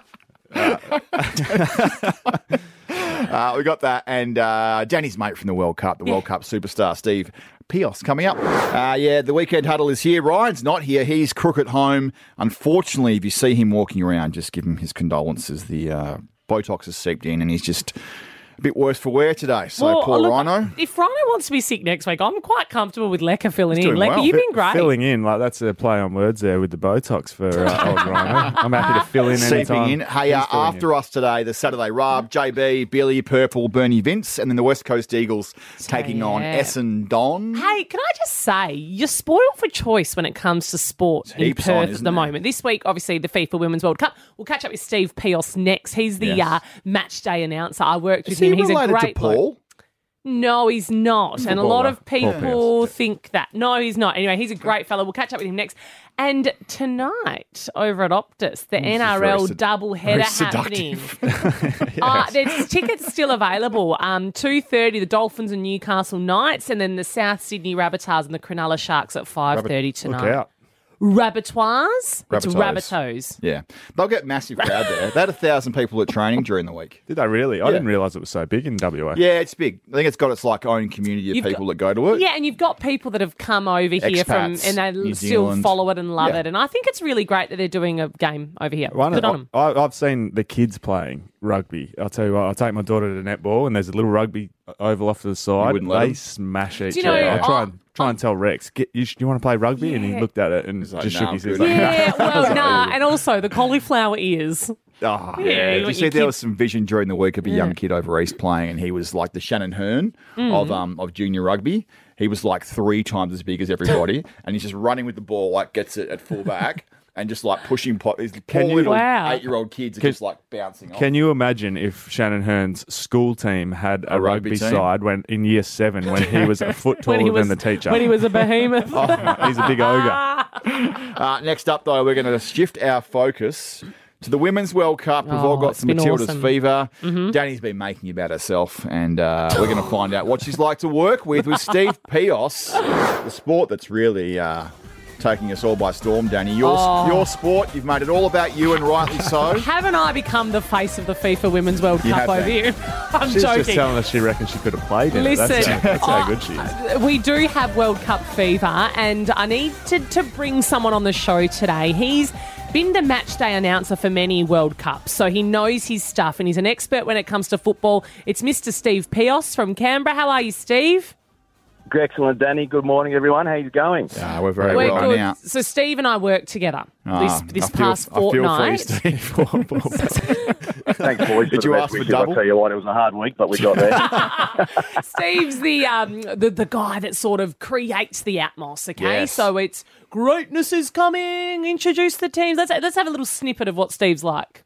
S4: Uh, we got that, and uh, Danny's mate from the World Cup, the World Cup superstar, Steve Pios, coming up. Uh, yeah, the weekend huddle is here. Ryan's not here. He's crook at home. Unfortunately, if you see him walking around, just give him his condolences. The uh, Botox has seeped in, and he's just a bit worse for wear today. So,
S5: Well,
S4: poor
S5: look,
S4: Rhino.
S5: If Rhino wants to be sick next week, I'm quite comfortable with Lecker filling
S4: He's
S5: in.
S4: doing
S5: Lecker,
S4: well.
S5: you've been great.
S6: Filling in, like that's a play on words there with the Botox for uh, old Rhino. I'm happy to fill in
S4: Seeping
S6: anytime.
S4: in. Hey, uh,
S6: He's filling
S4: after us today, the Saturday Rub, J B, Billy, Purple, Bernie Vince, and then the West Coast Eagles taking on
S5: yeah.
S4: Essendon.
S5: Hey, can I just say, you're spoiled for choice when it comes to sport in
S4: heaps on,
S5: Perth at
S4: isn't
S5: the
S4: there?
S5: moment. This week, obviously, the FIFA Women's World Cup. We'll catch up with Steve Pios next. He's the
S4: Yes.
S5: uh, match day announcer. I worked
S4: Is
S5: with him.
S4: he
S5: He's a
S4: related to
S5: great bloke.
S4: Paul?
S5: No, he's not. And a lot
S4: Footballer.
S5: of people think that. No, he's not. Anyway, he's a great fellow. We'll catch up with him next. And tonight, over at Optus, the N R L
S4: very sed-
S5: double
S4: very
S5: header happening.
S4: seductive.
S5: Uh, there's tickets still available. Um, two thirty, the Dolphins and Newcastle Knights, and then the South Sydney Rabbitohs and the Cronulla Sharks at five thirty tonight.
S6: Look out.
S5: Rabbitoirs? It's
S4: Rabbitohs.
S5: Rabbitohs.
S4: Yeah. They'll get massive crowd there. They had a thousand people at training during the week.
S6: Did they really? I
S4: Yeah.
S6: didn't realise it was so big in W A.
S4: Yeah, it's big. I think it's got its like own community of
S5: You've
S4: people
S5: got-
S4: that go to it.
S5: Yeah, and you've got people that have come over here from,
S4: Expats,
S5: and they
S4: New
S5: still
S4: Zealand.
S5: follow it and love
S4: Yeah.
S5: it. And I think it's really great that they're doing a game over here.
S6: One,
S5: Good on them.
S6: I, I've seen the kids playing rugby. I'll tell you what, I'll take my daughter to netball, and there's a little rugby oval off to the side.
S4: wouldn't let
S6: They
S4: them?
S6: smash each
S5: Do you know,
S6: other. I try
S5: I-
S6: and try and tell Rex, Get, you, you want to play rugby? And he
S5: Yeah.
S6: looked at it and
S4: like,
S6: just
S4: "Nah,
S6: shook
S4: I'm
S6: his head.
S4: good."
S6: Like,
S5: Yeah, well,
S6: "Nah."
S5: nah, and also the cauliflower ears.
S6: Oh,
S4: Yeah,
S5: Yeah, you
S4: did you
S5: want
S4: see
S5: your
S4: there
S5: kid-
S4: was some vision during the week of a
S5: Yeah.
S4: young kid over east playing, and he was like the Shannon Hearn
S5: Mm.
S4: of um of junior rugby. He was like three times as big as everybody, and he's just running with the ball, like gets it at full back, and just like pushing. Po- these poor
S6: you-
S4: little
S5: Wow.
S4: eight-year-old kids are
S6: Can-
S4: just like bouncing off.
S6: Can you imagine if Shannon Hearn's school team had a,
S4: A rugby
S6: rugby,
S4: team?
S6: side when in year seven when he was a foot
S5: When
S6: taller
S5: he was,
S6: than the teacher?
S5: When he was a behemoth.
S6: Oh, he's a big ogre.
S4: Uh, next up, though, we're going to shift our focus to the Women's World Cup. We've all
S5: Oh,
S4: got
S5: it's
S4: some
S5: been
S4: Matilda's
S5: awesome.
S4: fever.
S5: Mm-hmm.
S4: Danny's been making about herself, and uh, we're going to find out what she's like to work with with Steve Pios, the sport that's really uh, taking us all by storm, Danny. Your,
S5: Oh.
S4: your sport, you've made it all about you, and rightly so.
S5: Haven't I become the face of the FIFA Women's World
S4: You
S5: Cup
S4: have
S5: over
S4: been.
S5: here? I'm
S6: She's
S5: joking.
S6: just telling us she reckons she could have played in
S5: Listen,
S6: it. That's, how, that's how
S5: oh,
S6: good she is.
S5: We do have World Cup fever, and I need to, to bring someone on the show today. He's been the match day announcer for many World Cups, so he knows his stuff, and he's an expert when it comes to football. It's Mister Steve Pios from Canberra. How are you, Steve?
S18: Excellent, Danny. Good morning, everyone. How you going?
S4: Uh, we're very
S5: We're
S4: well
S5: good.
S4: now.
S5: So Steve and I work together
S4: Ah,
S5: this, this
S4: I feel-
S5: past
S4: I feel for you,
S5: fortnight.
S4: Steve.
S18: Thanks, boys.
S4: Did
S18: for
S4: you
S18: the
S4: ask
S18: best
S4: for
S18: wishes.
S4: double?
S18: I'll tell you what, it was a hard week, but we got there.
S5: Steve's the um the, the guy that sort of creates the atmos, okay?
S4: Yes.
S5: So it's greatness is coming, introduce the teams. Let's let's have a little snippet of what Steve's like.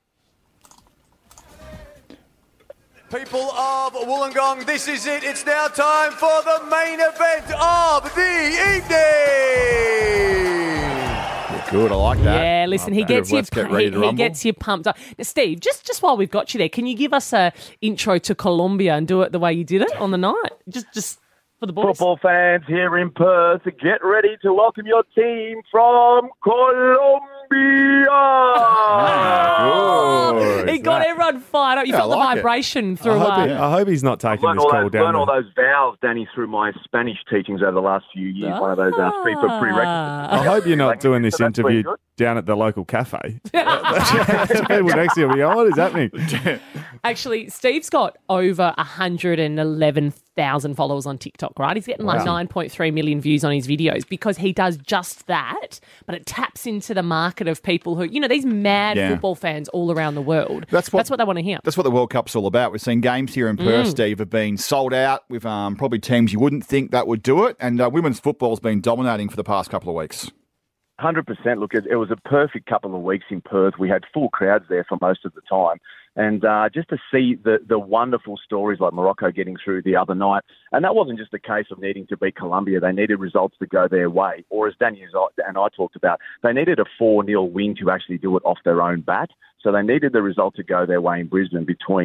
S19: People of Wollongong, this is it. It's now time for the main event of the evening.
S4: Good, I like that.
S5: Yeah, listen, he
S4: Bit of
S5: gets you
S4: let's get ready
S5: he,
S4: to
S5: he
S4: rumble.
S5: gets you pumped up. Now, Steve, just just while we've got you there, can you give us a intro to Colombia and do it the way you did it on the night? Just just for the boys.
S18: Football fans here in Perth, get ready to welcome your team from Colombia.
S4: Good.
S5: It got everyone fired up. You
S4: Yeah,
S5: felt
S4: I like
S5: the
S4: it.
S5: vibration through
S6: I hope,
S5: uh,
S6: he, I hope he's not
S18: I've
S6: taking
S18: learned
S6: this
S18: all,
S6: call
S18: those,
S6: down.
S18: learned all
S6: there.
S18: those vowels, Danny, through my Spanish teachings over the last few years. One of those uh, FIFA prerequisites.
S6: I hope you're not doing this
S18: So that's pretty
S6: interview
S18: good.
S6: down at the local cafe. People next to you will be, oh, what is happening?
S5: Actually, Steve's got over one hundred eleven thousand followers on TikTok, right? He's getting like
S6: Wow.
S5: nine point three million views on his videos because he does just that, but it taps into the market of people who, you know, these mad
S4: Yeah.
S5: football fans all around the world.
S4: That's what-
S5: That's what they want to hear.
S4: That's what the World Cup's all about. We've seen games here in Perth,
S5: Mm.
S4: Steve, have been sold out with um, probably teams you wouldn't think that would do it, and uh, women's football's been dominating for the past couple of weeks.
S18: one hundred percent. Look, it, it was a perfect couple of weeks in Perth. We had full crowds there for most of the time. And uh, just to see the, the wonderful stories like Morocco getting through the other night. And that wasn't just a case of needing to beat Colombia. They needed results to go their way. Or as Danny and I talked about, they needed a four nil win to actually do it off their own bat. So they needed the result to go their way in Brisbane between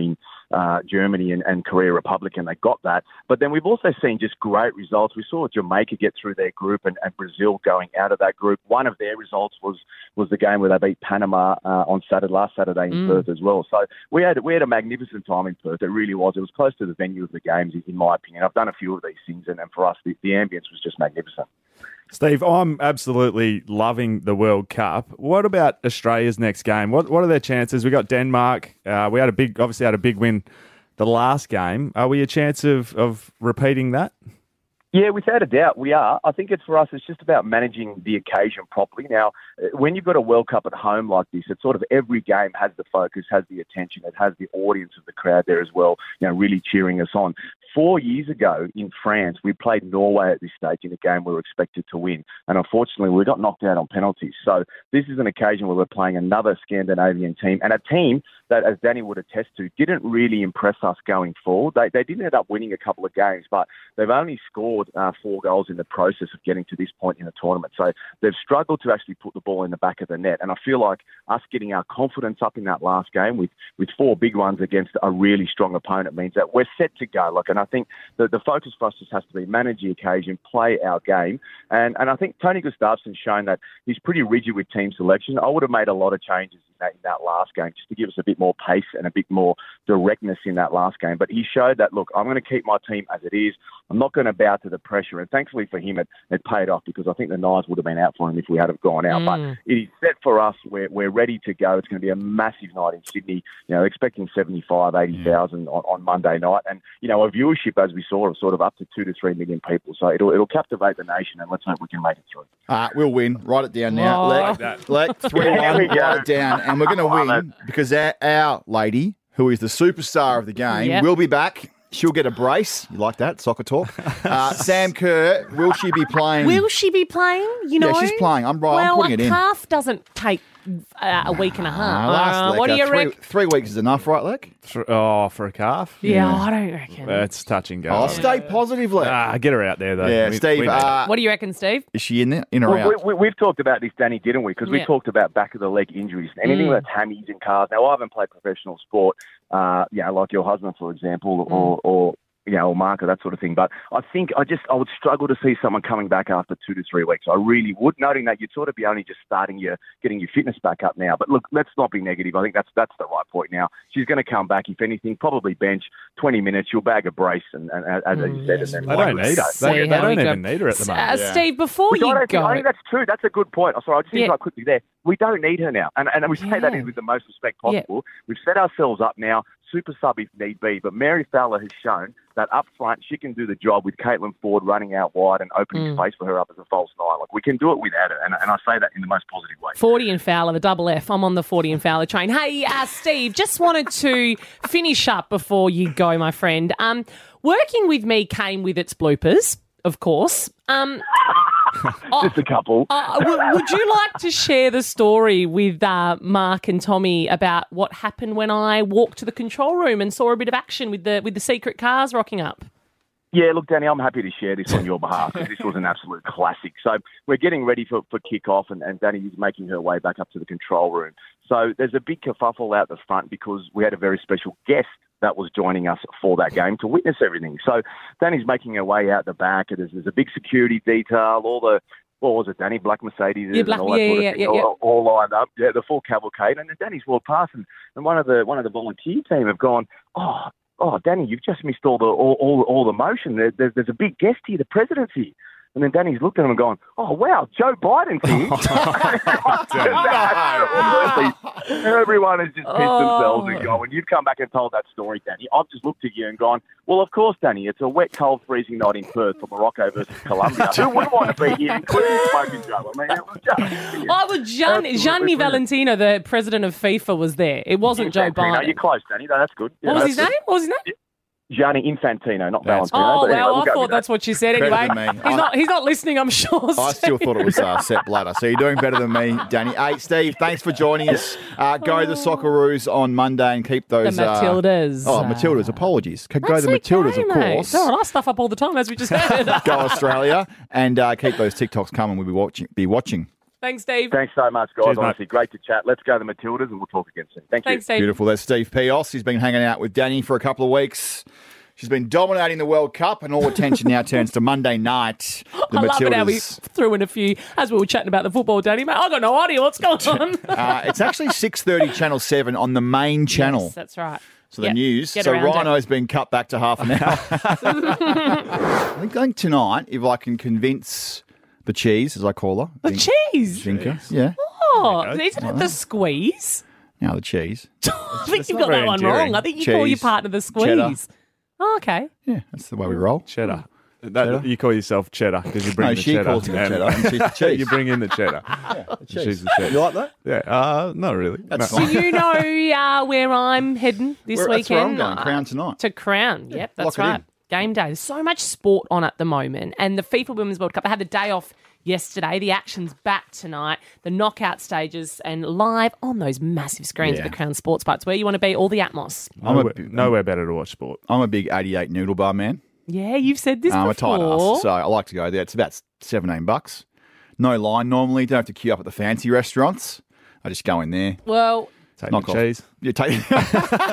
S18: uh, Germany and, and Korea Republic, and they got that. But then we've also seen just great results. We saw Jamaica get through their group and, and Brazil going out of that group. One of their results was was the game where they beat Panama uh, on Saturday, last Saturday in
S5: Mm.
S18: Perth as well. So we had we had a magnificent time in Perth. It really was. It was close to the venue of the games, in my opinion. I've done a few of these things, and, and for us, the, the ambience was just magnificent.
S6: Steve, I'm absolutely loving the World Cup. What about Australia's next game? What what are their chances? We got Denmark. Uh, we had a big, obviously had a big win the last game. Are we a chance of, of repeating that?
S18: Yeah, without a doubt, we are. I think it's for us, it's just about managing the occasion properly. Now, when you've got a World Cup at home like this, it's sort of every game has the focus, has the attention, it has the audience of the crowd there as well, you know, really cheering us on. Four years ago in France, we played Norway at this stage in a game we were expected to win. And unfortunately, we got knocked out on penalties. So this is an occasion where we're playing another Scandinavian team, and a team that, as Danny would attest to, didn't really impress us going forward. They, they did end up winning a couple of games, but they've only scored uh, four goals in the process of getting to this point in the tournament. So they've struggled to actually put the ball in the back of the net. And I feel like us getting our confidence up in that last game with, with four big ones against a really strong opponent means that we're set to go. Like, and I think the, the focus for us just has to be manage the occasion, play our game. And, and I think Tony Gustafsson's shown that he's pretty rigid with team selection. I would have made a lot of changes in that, in that last game just to give us a bit more pace and a bit more directness in that last game. But he showed that, look, I'm going to keep my team as it is. I'm not going to bow to the pressure. And thankfully for him, it, it paid off, because I think the knives would have been out for him if we hadn't gone out.
S5: Mm.
S18: But it is set for us. We're, we're ready to go. It's going to be a massive night in Sydney. You know, expecting seventy-five, eighty thousand on, on Monday night. And, you know, a viewership, as we saw, of sort of up to two to three million people. So it'll, it'll captivate the nation, and let's hope we can make it through.
S4: Uh, we'll win. Write it down now.
S5: Oh.
S4: Let,
S6: Like
S4: let three one,
S18: There we go.
S4: write it down, and we're going to
S18: Love
S4: win because our, our lady, who is the superstar of the game,
S5: Yep.
S4: will be back. She'll get a brace. You like that? Soccer talk. Uh, Sam Kerr, will she be playing?
S5: Will she be playing? You know,
S4: Yeah, she's playing. I'm right.
S5: Well,
S4: I'm putting
S5: a
S4: it in.
S5: calf doesn't take uh, a week and a half.
S4: Uh, last
S5: Uh,
S4: Lek,
S5: what do
S4: uh,
S5: you
S4: three,
S5: reckon?
S4: three weeks is enough, right, Lek?
S6: For, oh, for a calf?
S5: Yeah, I don't reckon.
S6: That's touch and go.
S4: Oh, stay positive, Lek.
S6: Ah, get her out there, though.
S4: yeah,
S6: We-
S4: Steve.
S6: we need
S4: uh,
S5: What do you reckon, Steve?
S4: is she in there? In or
S18: Well,
S4: out?
S18: we, we, we've talked about this, Danny, didn't we? Because we
S5: Yeah.
S18: talked about back of the leg injuries. Anything
S5: Mm.
S18: that's hammies and calves. Now, I haven't played professional sport, uh, you know, like your husband, for example, or, or you know, or Marco, that sort of thing. But I think I just I would struggle to see someone coming back after two to three weeks. I really would, noting that you'd sort of be only just starting your getting your fitness back up now. But look, let's not be negative. I think that's that's the right point now. She's going to come back, if anything, probably bench twenty minutes. She'll bag a brace, and, and as
S5: Mm,
S18: you said, and then
S6: They don't need her.
S5: See
S6: They, they
S5: how
S6: don't
S5: we go.
S6: even need her at the moment.
S5: Uh,
S4: Yeah.
S5: Steve, before
S18: Which I
S5: you
S18: don't think,
S5: go,
S18: I think that's true. That's a good point. Oh, sorry, I'll just
S5: Yeah.
S18: interrupt quickly there. We don't need her now. And, and we say that
S5: Yeah.
S18: with the most respect possible. We've set ourselves up now, super sub if need be. But Mary Fowler has shown that up front she can do the job with Caitlin Ford running out wide and opening
S5: Mm.
S18: space for her up as a false nine. Like, we can do it without her. And, and I say that in the most positive way.
S5: forty and Fowler, the double F. I'm on the forty and Fowler train. Hey, uh, Steve, just wanted to finish up before you go, my friend. Um, working with me came with its bloopers, of course. Um,
S18: Just a couple.
S5: uh, w- would you like to share the story with uh, Mark and Tommy about what happened when I walked to the control room and saw a bit of action with the with the secret cars rocking up?
S18: Yeah, look, Danny, I'm happy to share this on your behalf because this was an absolute classic. So we're getting ready for, for kick-off, and, and Danny is making her way back up to the control room. So there's a big kerfuffle out the front because we had a very special guest that was joining us for that game to witness everything. So Danny's making her way out the back. And there's, there's a big security detail, all the, what was it, Danny? Black Mercedes
S5: Yeah, black-
S18: and all that
S5: yeah,
S18: sort of
S5: yeah,
S18: thing,
S5: yeah, yeah.
S18: all, all lined up. Yeah, the full cavalcade. And then Danny's walked past, and, and one of the one of the volunteer team have gone, oh, oh, Danny, you've just missed all the all all, all the motion. There, there's, there's a big guest here, the president's here. And then Danny's looked at him and gone, oh, wow, Joe Biden's here. Everyone has just pissed themselves and gone. When you've come back and told that story, Danny, I've just looked at you and gone, well, of course, Danny, it's a wet, cold, freezing night in Perth for Morocco versus Colombia. Who wouldn't want to be here, including Smoking Joe? I mean, it was just...
S5: Oh, well, Gian,
S18: Absolutely
S5: Gianni
S18: brilliant.
S5: Valentino, the president of FIFA, was there. It wasn't Joe
S18: Infantino.
S5: Biden.
S18: You're close, Danny. No, that's good. Yeah,
S5: What was his
S18: that's
S5: name? What was his name?
S18: good. Gianni Infantino, not
S4: That's
S18: Valentino.
S5: Oh,
S18: but anyway,
S5: well,
S18: we'll
S5: I
S18: go
S5: thought
S18: with
S5: that's
S18: that.
S5: what you said
S4: Better
S5: anyway.
S4: than me.
S5: He's
S4: I-
S5: not, he's not listening, I'm sure.
S4: I still thought it was uh, Sepp Blatter. So you're doing better than me, Danny. Hey, Steve, thanks for joining us. Uh, go the Socceroos on Monday and keep those...
S5: The Matildas.
S4: Uh, oh, Matildas. Apologies. Go
S5: That's
S4: the Matildas,
S5: okay,
S4: of
S5: mate.
S4: course.
S5: All right, I stuff up all the time, as we just said.
S4: Go Australia. And uh, keep those TikToks coming. We'll be watching. Be watching.
S5: Thanks, Steve.
S18: Thanks so much, guys.
S6: Cheers, mate.
S18: Honestly, great to chat. Let's go to the Matildas and we'll talk again soon. Thank
S5: Thanks,
S18: you.
S5: Steve.
S4: Beautiful. That's Steve Pios. He's been hanging out with Danny for a couple of weeks. She's been dominating the World Cup, and all attention now turns to Monday night. The
S5: I
S4: Matildas.
S5: love it how we threw in a few, as we were chatting about the football, Danny. Mate, I got no idea what's going on.
S4: uh, it's actually six thirty, Channel seven on the main channel.
S5: Yes, that's right.
S4: So the
S5: Yep,
S4: news.
S5: get
S4: So
S5: around it.
S4: Rhino's been cut back to half an hour. I think going tonight, if I can convince the cheese, as I call her.
S5: The cheese?
S4: Zinker. Yeah.
S5: Oh, isn't it the squeeze?
S4: Now the cheese.
S5: I think
S6: It's
S5: you've
S6: not
S5: got that
S6: very
S5: one
S6: endearing.
S5: wrong. I think you call your
S4: Cheese,
S5: partner the squeeze.
S4: cheddar.
S5: Oh, okay.
S4: Yeah, that's the way we roll.
S6: Cheddar. That, you call yourself cheddar because you bring
S4: No,
S6: the
S4: she
S6: cheddar.
S4: calls me
S6: and-
S4: cheddar, and she's the cheese.
S6: You bring in the cheddar.
S4: cheese.
S6: She's the cheese.
S4: You like that?
S6: Yeah. Uh, not really.
S4: That's
S6: No.
S4: fine.
S5: Do you know uh, where I'm heading this
S4: Where- that's where I'm
S5: weekend?
S4: going,
S5: Uh,
S4: Crown tonight.
S5: To Crown. Yep, that's
S4: lock it
S5: right.
S4: in.
S5: Game day. There's so much sport on at the moment. And the FIFA Women's World Cup, they had the day off yesterday. The action's back tonight. The knockout stages and live on those massive screens
S4: Yeah.
S5: at the Crown Sports Bar. It's where you want to be, all the Atmos.
S4: I'm
S6: Nowhere,
S4: a,
S6: nowhere better to watch sport.
S4: I'm a big eighty-eight noodle bar man.
S5: Yeah, you've said this
S4: I'm a
S5: before.
S4: tight ass, so I like to go there. It's about seventeen bucks. No line normally. Don't have to queue up at the fancy restaurants. I just go in there.
S5: Well,
S6: Take
S4: Knock
S6: the
S4: off.
S6: cheese.
S4: You take.
S5: can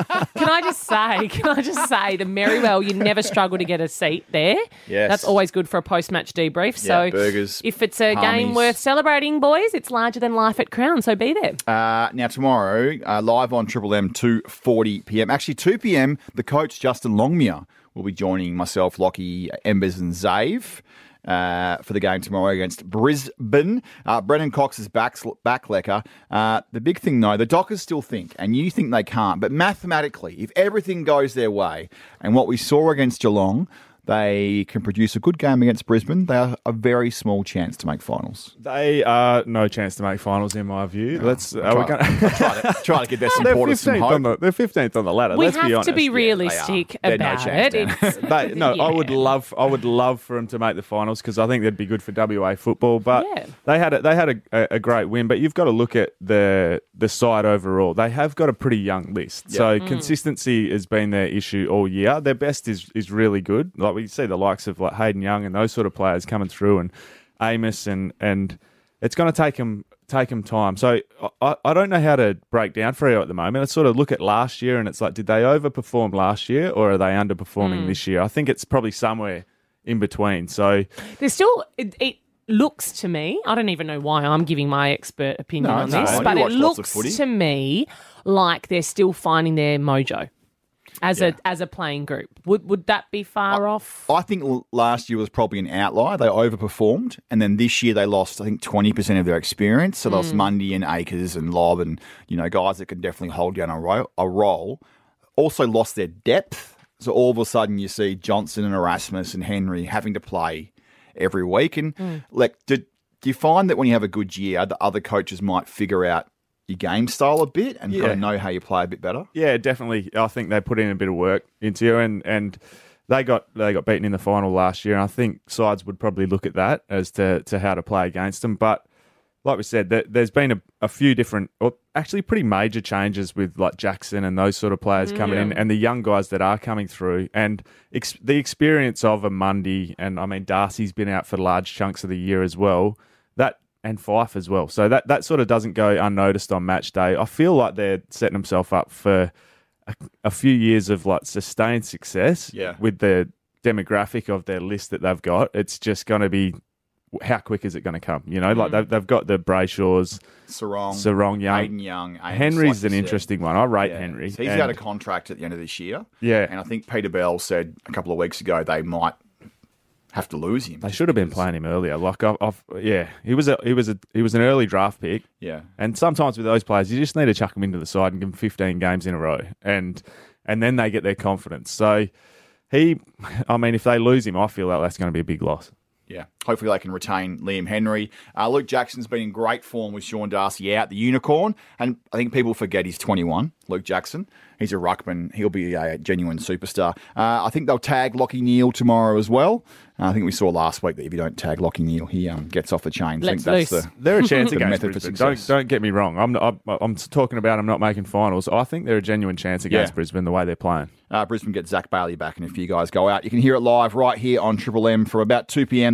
S5: I just say, can I just say, the Merrywell, you never struggle to get a seat there.
S4: Yes.
S5: That's always good for a post-match debrief. So
S4: Yeah, burgers,
S5: if it's a game
S4: palmies.
S5: worth celebrating, boys, it's larger than life at Crown, so be there.
S4: Uh, now, tomorrow, uh, live on Triple M, two forty p.m. Actually, two p.m, the coach, Justin Longmuir, will be joining myself, Lockie, Embers and Zave uh, for the game tomorrow against Brisbane. Uh, Brennan Cox is back, back lecker. Uh, the big thing, though, the Dockers still think, and you think they can't, but mathematically, if everything goes their way, and what we saw against Geelong, they can produce a good game against Brisbane, they are a very small chance to make finals.
S6: They are no chance to make finals in my view. Let's.
S4: I'll
S6: Are we
S4: try,
S6: going
S4: I'll try, to, try to get their
S6: They're
S4: supporters some
S6: fifteenth on
S4: hope.
S6: the, they're fifteenth on the ladder.
S5: We
S6: let's
S5: have
S6: be honest.
S5: to be
S4: Yeah,
S5: realistic
S4: they are. They're no
S5: about
S4: chance,
S5: it.
S4: Dan.
S5: It's,
S6: But no, I would
S5: yeah.
S6: love, I would love for them to make the finals because I think that'd be good for W A football. But
S5: Yeah.
S6: they had a, they had a, a great win. But you've got to look at the the side overall. They have got a pretty young list, so
S5: Mm.
S6: consistency has been their issue all year. Their best is is really good. Like we see the likes of like Hayden Young and those sort of players coming through, and Amos, and and it's going to take them take them time. So I, I don't know how to break down Freo at the moment. Let's sort of look at last year, and it's like, did they overperform last year or are they underperforming
S5: Mm.
S6: this year? I think it's probably somewhere in between. So
S5: There's still, it, it looks to me, I don't even know why I'm giving my expert opinion
S4: No,
S5: on
S4: no,
S5: this,
S4: you
S5: but it
S4: watch lots of
S5: looks
S4: footy.
S5: to me like they're still finding their mojo as a as a playing group. Would would that be far off?
S4: I think l- last year was probably an outlier. They overperformed, and then this year they lost, I think, twenty percent of their experience. So they lost Mundy and Akers and Lobb and, you know, guys that can definitely hold down a, ro- a role. Also lost their depth. So all of a sudden you see Johnson and Erasmus and Henry having to play every week. And, like, do, do you find that when you have a good year, the other coaches might figure out your game style a bit and
S6: Yeah.
S4: kind of know how you play a bit better?
S6: yeah, definitely. I think they put in a bit of work into it, and and they got they got beaten in the final last year. And I think sides would probably look at that as to, to how to play against them. But like we said, there, there's been a, a few different, or actually pretty major changes with like Jackson and those sort of players coming in, and the young guys that are coming through, and ex- the experience of a Mundy, and I mean Darcy's been out for large chunks of the year as well. That and Fife as well. So that, that sort of doesn't go unnoticed on match day. I feel like they're setting themselves up for a, a few years of like sustained success
S4: Yeah.
S6: with the demographic of their list that they've got. It's just going to be, how quick is it going to come? You know, like they've, they've got the Brayshaws,
S4: Sarong,
S6: Sarong, Young.
S4: Hayden Young. Amos,
S6: Henry's
S4: like
S6: an
S4: you said.
S6: interesting one. I rate
S4: Yeah.
S6: Henry.
S4: So he's
S6: And-
S4: got a contract at the end of this year.
S6: Yeah.
S4: And I think Peter Bell said a couple of weeks ago they might have to lose him.
S6: They should have been playing him earlier. Like, I've, I've, yeah, he was a he was a he was an early draft pick.
S4: Yeah.
S6: And sometimes with those players, you just need to chuck them into the side and give them fifteen games in a row, and and then they get their confidence. So he, I mean, if they lose him, I feel like that's going to be a big loss.
S4: Yeah. Hopefully they can retain Liam Henry. Uh, Luke Jackson's been in great form with Sean Darcy out, the unicorn. And I think people forget he's twenty-one, Luke Jackson. He's a ruckman. He'll be a genuine superstar. Uh, I think they'll tag Lockie Neal tomorrow as well. Uh, I think we saw last week that if you don't tag Lockie Neal, he um, gets off the chain. I think
S5: Let's
S4: that's
S5: loose.
S4: the,
S6: They're a chance
S4: the
S6: against
S4: method for
S6: Brisbane. Don't,
S4: success.
S6: don't get me wrong. I'm, not, I'm I'm talking about I'm not making finals. I think they're a genuine chance against
S4: Yeah.
S6: Brisbane the way they're playing.
S4: Uh, Brisbane gets Zach Bailey back, and if you guys go out, you can hear it live right here on Triple M from about two p.m. The coach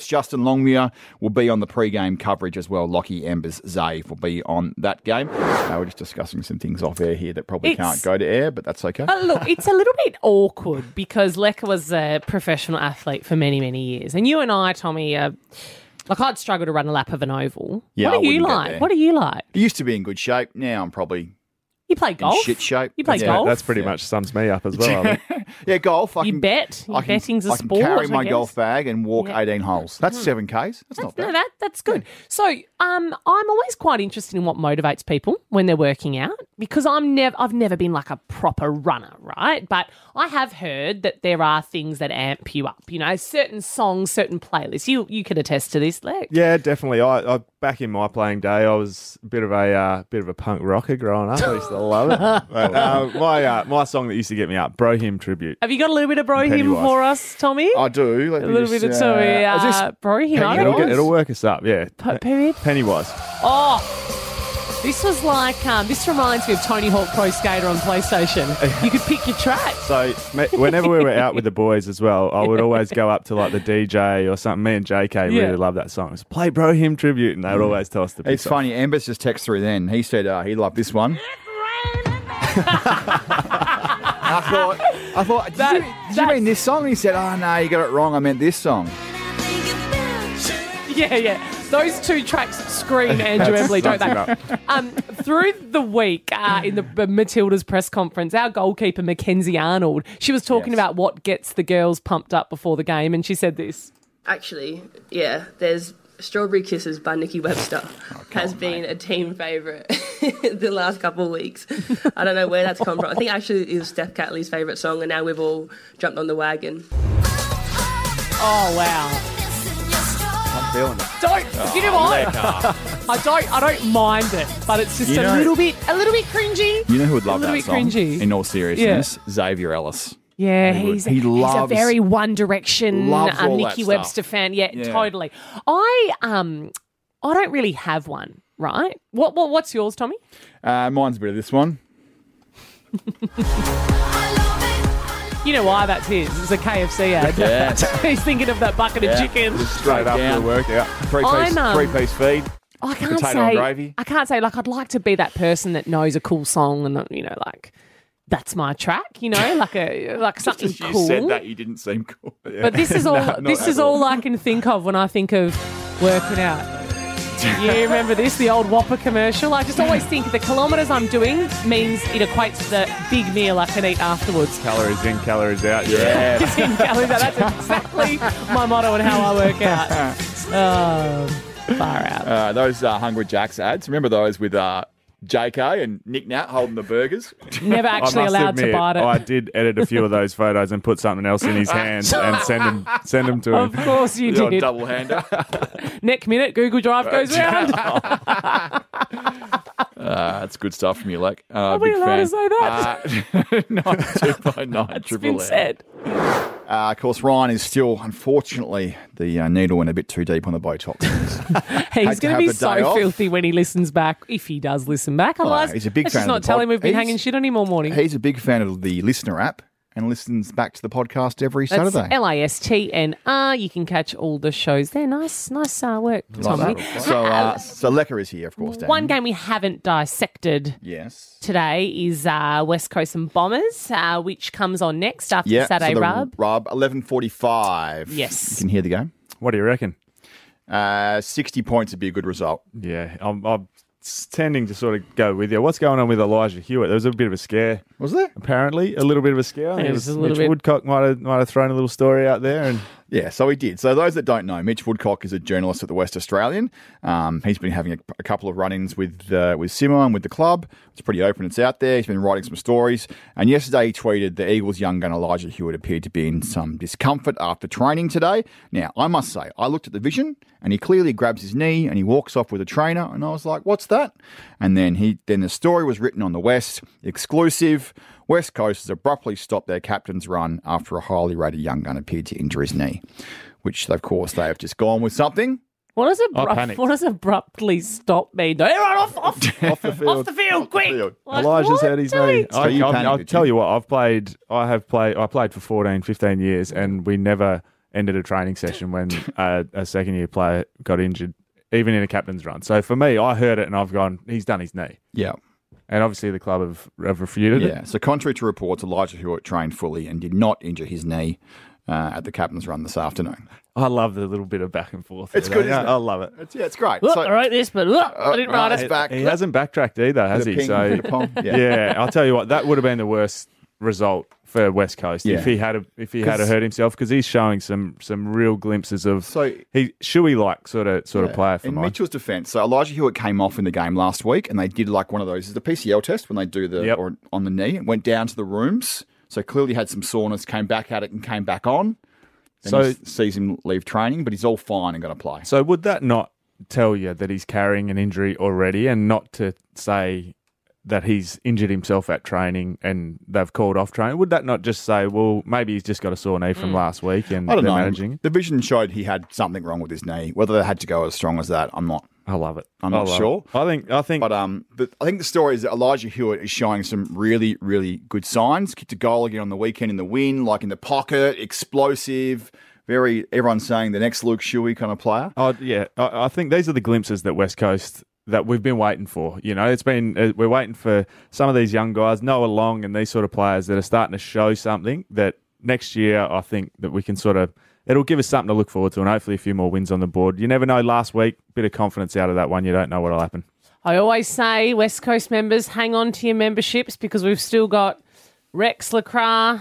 S4: Justin Longmuir will be on the pre-game coverage as well. Lockie Embers Zave will be on that game. Uh, we're just discussing some things off air here that probably
S5: It's-
S4: can't go to air, but that's okay.
S5: Uh, look, it's a little bit awkward because Lecker was a professional athlete for many, many years. And you and I, Tommy, uh, like I'd struggle to run a lap of an oval.
S4: Yeah,
S5: what
S4: I
S5: do you
S4: wouldn't get
S5: like?
S4: there.
S5: What do you like?
S4: I used to be in good shape. Now I'm probably
S5: You play golf?
S4: in shit shape.
S5: You play
S6: Yeah,
S5: golf?
S6: that's pretty much sums me up as well. I think.
S4: Yeah, golf. I
S5: You
S4: can,
S5: bet.
S4: I can,
S5: Betting's a
S4: I can
S5: sport,
S4: carry
S5: I
S4: my
S5: guess.
S4: golf bag and walk
S5: Yeah.
S4: eighteen holes. That's seven Ks. That's not
S5: No,
S4: bad.
S5: that that's good. So, um, I'm always quite interested in what motivates people when they're working out because I'm never, I've never been like a proper runner, right? But I have heard that there are things that amp you up. You know, certain songs, certain playlists. You you could attest to this, Lex.
S6: Yeah, definitely. I, I back in my playing day, I was a bit of a uh, bit of a punk rocker growing up. I used to love it. But, uh, my uh, my song that used to get me up, Brohim Tribute.
S5: Have you got a little bit of Brohim
S6: Pennywise.
S5: for us, Tommy?
S4: I do. Let
S5: a
S4: me
S5: little
S4: just,
S5: bit of
S4: uh,
S5: Tommy.
S4: is this
S5: Uh, Brohim. I
S6: It'll,
S5: don't
S6: get,
S5: know.
S6: it'll work us up, yeah.
S5: P- period.
S6: Pennywise.
S5: Oh, this was like, um, this reminds me of Tony Hawk Pro Skater on PlayStation. You could pick your track.
S6: So me- whenever we were out with the boys as well, I would always go up to like the D J or something. Me and J K
S5: Yeah.
S6: really love that song. It's play Brohim Tribute, and they would always tell us to pick
S4: It's funny. Embers just texted through then. He said uh, he loved this one. I thought, I thought, did,
S5: That-
S4: you, did you mean this song? And he said, oh, no, you got it wrong. I meant this song.
S5: Yeah, yeah. Those two tracks scream Andrew
S6: That's
S5: Embley, don't
S6: something
S5: they? Um, through the week uh, in the Matilda's press conference, our goalkeeper, Mackenzie Arnold, she was talking
S4: Yes.
S5: about what gets the girls pumped up before the game, and she said this.
S20: Actually, yeah, there's Strawberry Kisses by Nikki Webster has been a team favourite the last couple of weeks. I don't know where that's come from. I think actually it was Steph Catley's favourite song, and now we've all jumped on the wagon.
S5: Oh, wow.
S6: I'm feeling it.
S5: Don't, you know what? I don't, I don't mind it, but it's just
S4: You
S5: a
S4: know-
S5: little bit, a little bit cringy.
S4: You know who would love
S5: a little
S4: that
S5: bit
S4: song?
S5: cringy.
S4: In all seriousness, Xavier Ellis.
S5: Yeah,
S4: He would.
S5: he's,
S4: He
S5: he's
S4: loves-
S5: a very One Direction,
S4: loves
S5: um,
S4: all that
S5: Nikki
S4: stuff.
S5: Webster fan. Yeah,
S4: Yeah.
S5: totally. I um, I don't really have one. Right? What what what's yours, Tommy?
S4: Uh, mine's a bit of this one.
S5: You know why that's his? It's a K F C ad.
S4: Yes.
S5: He's thinking of that bucket
S4: Yeah.
S5: of chicken.
S6: Straight after
S4: down.
S6: the workout.
S4: Three piece,
S5: I'm, um,
S4: three piece feed.
S5: I can't
S4: Potato
S5: say.
S4: and gravy.
S5: I can't say. Like, I'd like to be that person that knows a cool song, and you know, like that's my track. You know, like a like something
S4: Just as you
S5: cool.
S4: said that, you didn't seem cool.
S5: But this is all.
S6: No, not
S5: this
S6: at
S5: is all I can think of when I think of working out. You remember this, the old Whopper commercial? I just always think the kilometres I'm doing means it equates to the big meal I can eat afterwards.
S6: Calories in, calories out.
S4: Yeah.
S5: It's in calories out. That's exactly my motto and how I work out. Oh, far out.
S4: Uh, those uh, Hungry Jacks ads. Remember those with uh, J K and Nick Nat holding the burgers?
S5: Never
S6: I
S5: actually
S6: must
S5: allowed
S6: admit,
S5: to bite it.
S6: I did edit a few of those photos and put something else in his hands and send them send them to him.
S5: Of course you
S4: The old
S5: did.
S4: double hander.
S5: Next minute, Google Drive goes round.
S4: Uh, that's good stuff from you, Lek. Uh,
S5: Are we
S4: big
S5: allowed
S4: fan.
S5: to say that?
S4: Uh, ninety-two point nine
S5: It's
S4: Triple
S5: been
S4: M.
S5: said.
S4: Uh, of course, Ryan is still, unfortunately, the uh, needle went a bit too deep on the Botox.
S5: He's
S4: to
S5: going
S4: have
S5: to be
S4: the day
S5: so
S4: off.
S5: filthy when he listens back, if he does listen back. Otherwise,
S4: he's a big
S5: let's
S4: fan
S5: just
S4: of
S5: not
S4: the
S5: tell
S4: pod-
S5: him we've been
S4: he's-
S5: hanging shit on him all morning.
S4: He's a big fan of the listener app and listens back to the podcast every
S5: That's
S4: Saturday.
S5: L I S T N R. You can catch all the shows there. Nice, nice uh, work, Tommy.
S4: Like so, uh, so Lecker is here, of course, Dan.
S5: One game we haven't dissected
S4: Yes.
S5: today is uh, West Coast and Bombers, uh, which comes on next after
S4: Yeah,
S5: the Saturday
S4: so the
S5: rub.
S4: Rub, eleven forty-five.
S5: Yes.
S4: You can hear the game.
S6: What do you reckon?
S4: Uh, sixty points would be a good result.
S6: Yeah, I'm, I'm tending to sort of go with you. What's going on with Elijah Hewitt? There was a bit of a scare.
S4: Was there?
S6: Apparently, a little bit of a scare. I think
S5: Yeah,
S6: it
S5: it
S6: was
S5: was a little
S6: Mitch
S5: bit.
S6: Woodcock might have, might have thrown a little story out there. And
S4: Yeah, so he did. So those that don't know, Mitch Woodcock is a journalist at the West Australian. Um, he's been having a, a couple of run-ins with uh, with Simo and with the club. It's pretty open. It's out there. He's been writing some stories. And yesterday he tweeted the Eagles' young gun Elijah Hewitt appeared to be in some discomfort after training today. Now, I must say, I looked at the vision and he clearly grabs his knee and he walks off with a trainer. And I was like, what's that? And then he then the story was written on the West, exclusive. West Coast has abruptly stopped their captain's run after a highly rated young gun appeared to injure his knee, which, of course, they have just gone with something.
S5: What does,
S6: I
S5: abrupt,
S6: panicked.
S5: what does abruptly stop mean? Everyone off, off,
S6: off the field.
S5: off the field, quick!
S4: field.
S5: Like,
S6: Elijah's
S5: what?
S6: had his
S5: Tell
S6: knee.
S5: me.
S4: So
S6: I,
S4: you
S6: I'll,
S4: panicked,
S6: I'll
S4: did
S6: tell
S4: you?
S6: you what, I've played, I have played, I played for fourteen, fifteen years and we never ended a training session when uh, a second year player got injured, even in a captain's run. So for me, I heard it and I've gone, he's done his knee.
S4: Yeah.
S6: And obviously the club have, have refuted
S4: Yeah.
S6: it.
S4: So contrary to reports, Elijah Hewitt trained fully and did not injure his knee uh, at the captain's run this afternoon.
S6: I love the little bit of back and forth.
S4: It's
S6: there,
S4: good,
S6: though.
S4: isn't it?
S6: I love it.
S4: It's, yeah, it's great.
S5: Look,
S4: So-
S5: I wrote this, but look, I didn't write
S4: right,
S5: it.
S4: it's back.
S6: He hasn't backtracked either, has
S4: Bit
S6: he?
S4: of ping,
S6: So
S4: bit of pong. Yeah.
S6: yeah, I'll tell you what, that would have been the worst result for West Coast
S4: Yeah.
S6: if he had a, if he had
S4: 'Cause-
S6: hurt himself, because he's showing some some real glimpses of
S4: So-
S6: he Shuey like sort of sort of
S4: Yeah.
S6: player for
S4: In
S6: mine.
S4: Mitchell's defence, so Elijah Hewitt came off in the game last week, and they did like one of those, it's a P C L test when they do the
S6: Yep.
S4: or on the knee. Went down to the rooms, so clearly had some soreness. Came back at it and came back on. Then
S6: So-
S4: he sees him leave training, but he's all fine and going to play.
S6: So would that not tell you that he's carrying an injury already, and not to say that he's injured himself at training and they've called off training? Would that not just say, well, maybe he's just got a sore knee from last week and
S4: I don't
S6: they're
S4: know.
S6: managing it?
S4: The vision showed he had something wrong with his knee. Whether they had to go as strong as that, I'm not.
S6: I love it.
S4: I'm
S6: I
S4: not
S6: love
S4: sure.
S6: it. I think I think
S4: But um, the, I think the story is that Elijah Hewitt is showing some really, really good signs. Kicked a goal again on the weekend in the win, like in the pocket, explosive. Very, everyone's saying the next Luke Shuey kind of player.
S6: Oh yeah, I, I think these are the glimpses that West Coast that we've been waiting for. You know, it's been uh, we're waiting for some of these young guys, Noah Long and these sort of players that are starting to show something that next year I think that we can sort of. It'll give us something to look forward to, and hopefully a few more wins on the board. You never know. Last week, bit of confidence out of that one. You don't know what'll happen.
S5: I always say, West Coast members, hang on to your memberships because we've still got Rex Lacroix.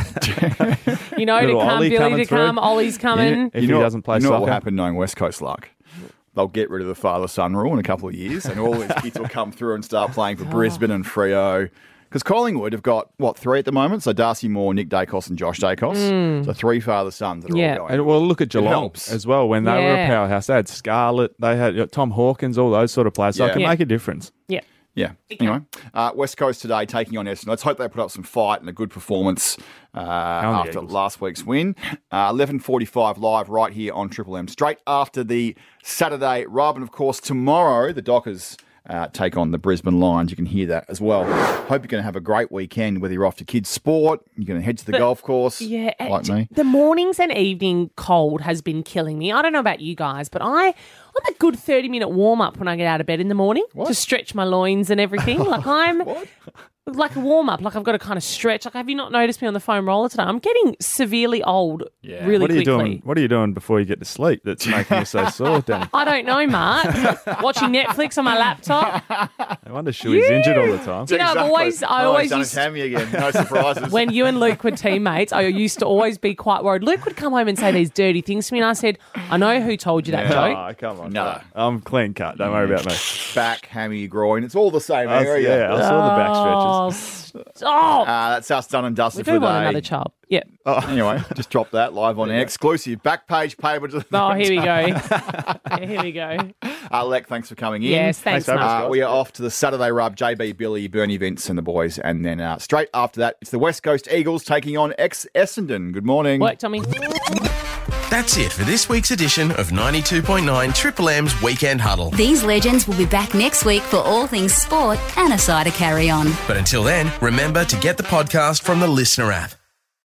S5: you know, to
S6: Little
S5: come,
S6: Ollie
S5: Billy
S6: coming
S5: to
S6: through.
S5: come, Ollie's coming.
S6: If he doesn't play
S4: you know what will
S6: soccer.
S4: happen knowing West Coast luck? They'll get rid of the father-son rule in a couple of years, and all these kids will come through and start playing for Brisbane and Freo. Because Collingwood have got, what, three at the moment? So Darcy Moore, Nick Dacos and Josh Dacos.
S5: Mm.
S4: So three father-sons that are
S5: Yeah.
S4: all going.
S6: And well, look at Geelong
S4: helps.
S6: as well. When they were a
S5: Yeah.
S6: powerhouse, they had Scarlett, they had you know, Tom Hawkins, all those sort of players. So
S4: Yeah.
S6: it can
S5: Yeah.
S6: make a difference.
S5: Yeah.
S4: Yeah. Anyway, uh, West Coast today taking on Essendon. Let's hope they put up some fight and a good performance uh,
S6: the
S4: after
S6: Eagles.
S4: last week's win. Uh, eleven forty-five live right here on Triple M, straight after the Saturday rub. And, of course, tomorrow the Dockers uh, take on the Brisbane Lions. You can hear that as well. Hope you're going to have a great weekend, whether you're off to kids' sport, you're going to head to the
S5: But-
S4: golf course,
S5: Yeah,
S4: like
S5: uh,
S4: me.
S5: the mornings and evening cold has been killing me. I don't know about you guys, but I, I'm a good thirty minute warm up when I get out of bed in the morning to stretch my loins and everything. Like I'm like a warm up. Like I've got to kind of stretch. Like have you not noticed me on the foam roller today? I'm getting severely old
S6: Yeah.
S5: really
S6: what are you
S5: quickly.
S6: doing? What are you doing before you get to sleep that's making you so sore, Danny?
S5: I don't know, Mark. Watching Netflix on my laptop.
S6: I wonder Shuey's injured all the time.
S5: You know, I've always, I
S4: Oh,
S5: always
S4: he's done
S5: used,
S4: his hammy again. No surprises.
S5: when you and Luke were teammates, I used to always be quite worried. Luke would come home and say these dirty things to me, and I said, I know who told you that joke.
S6: Oh, come on.
S4: No.
S6: I'm clean cut. Don't worry about me.
S4: Back, hammy, groin. It's all the same
S6: I-
S4: area.
S6: yeah, I saw the back
S5: Oh,
S6: stretches.
S5: stop.
S4: Uh, that's us done and
S5: We
S4: dusted
S5: do
S4: for the
S5: want
S4: day.
S5: another child. Yeah.
S4: Oh, anyway, just drop that live on air. Exclusive back page paper. To the
S5: Oh, here we go. Yeah, here we go.
S4: Uh, Lek, thanks for coming in.
S5: Yes, thanks,
S6: Thanks,
S5: Mark.
S4: Uh, we are off to the Saturday rub. J B, Billy, Bernie Vince and the boys. And then uh, straight after that, it's the West Coast Eagles taking on ex-Essendon. Good morning.
S5: Work, Tommy.
S1: That's it for this week's edition of ninety-two point nine Triple M's Weekend Huddle.
S3: These legends will be back next week for all things sport and a side of carry on.
S1: But until then, remember to get the podcast from the Listener app.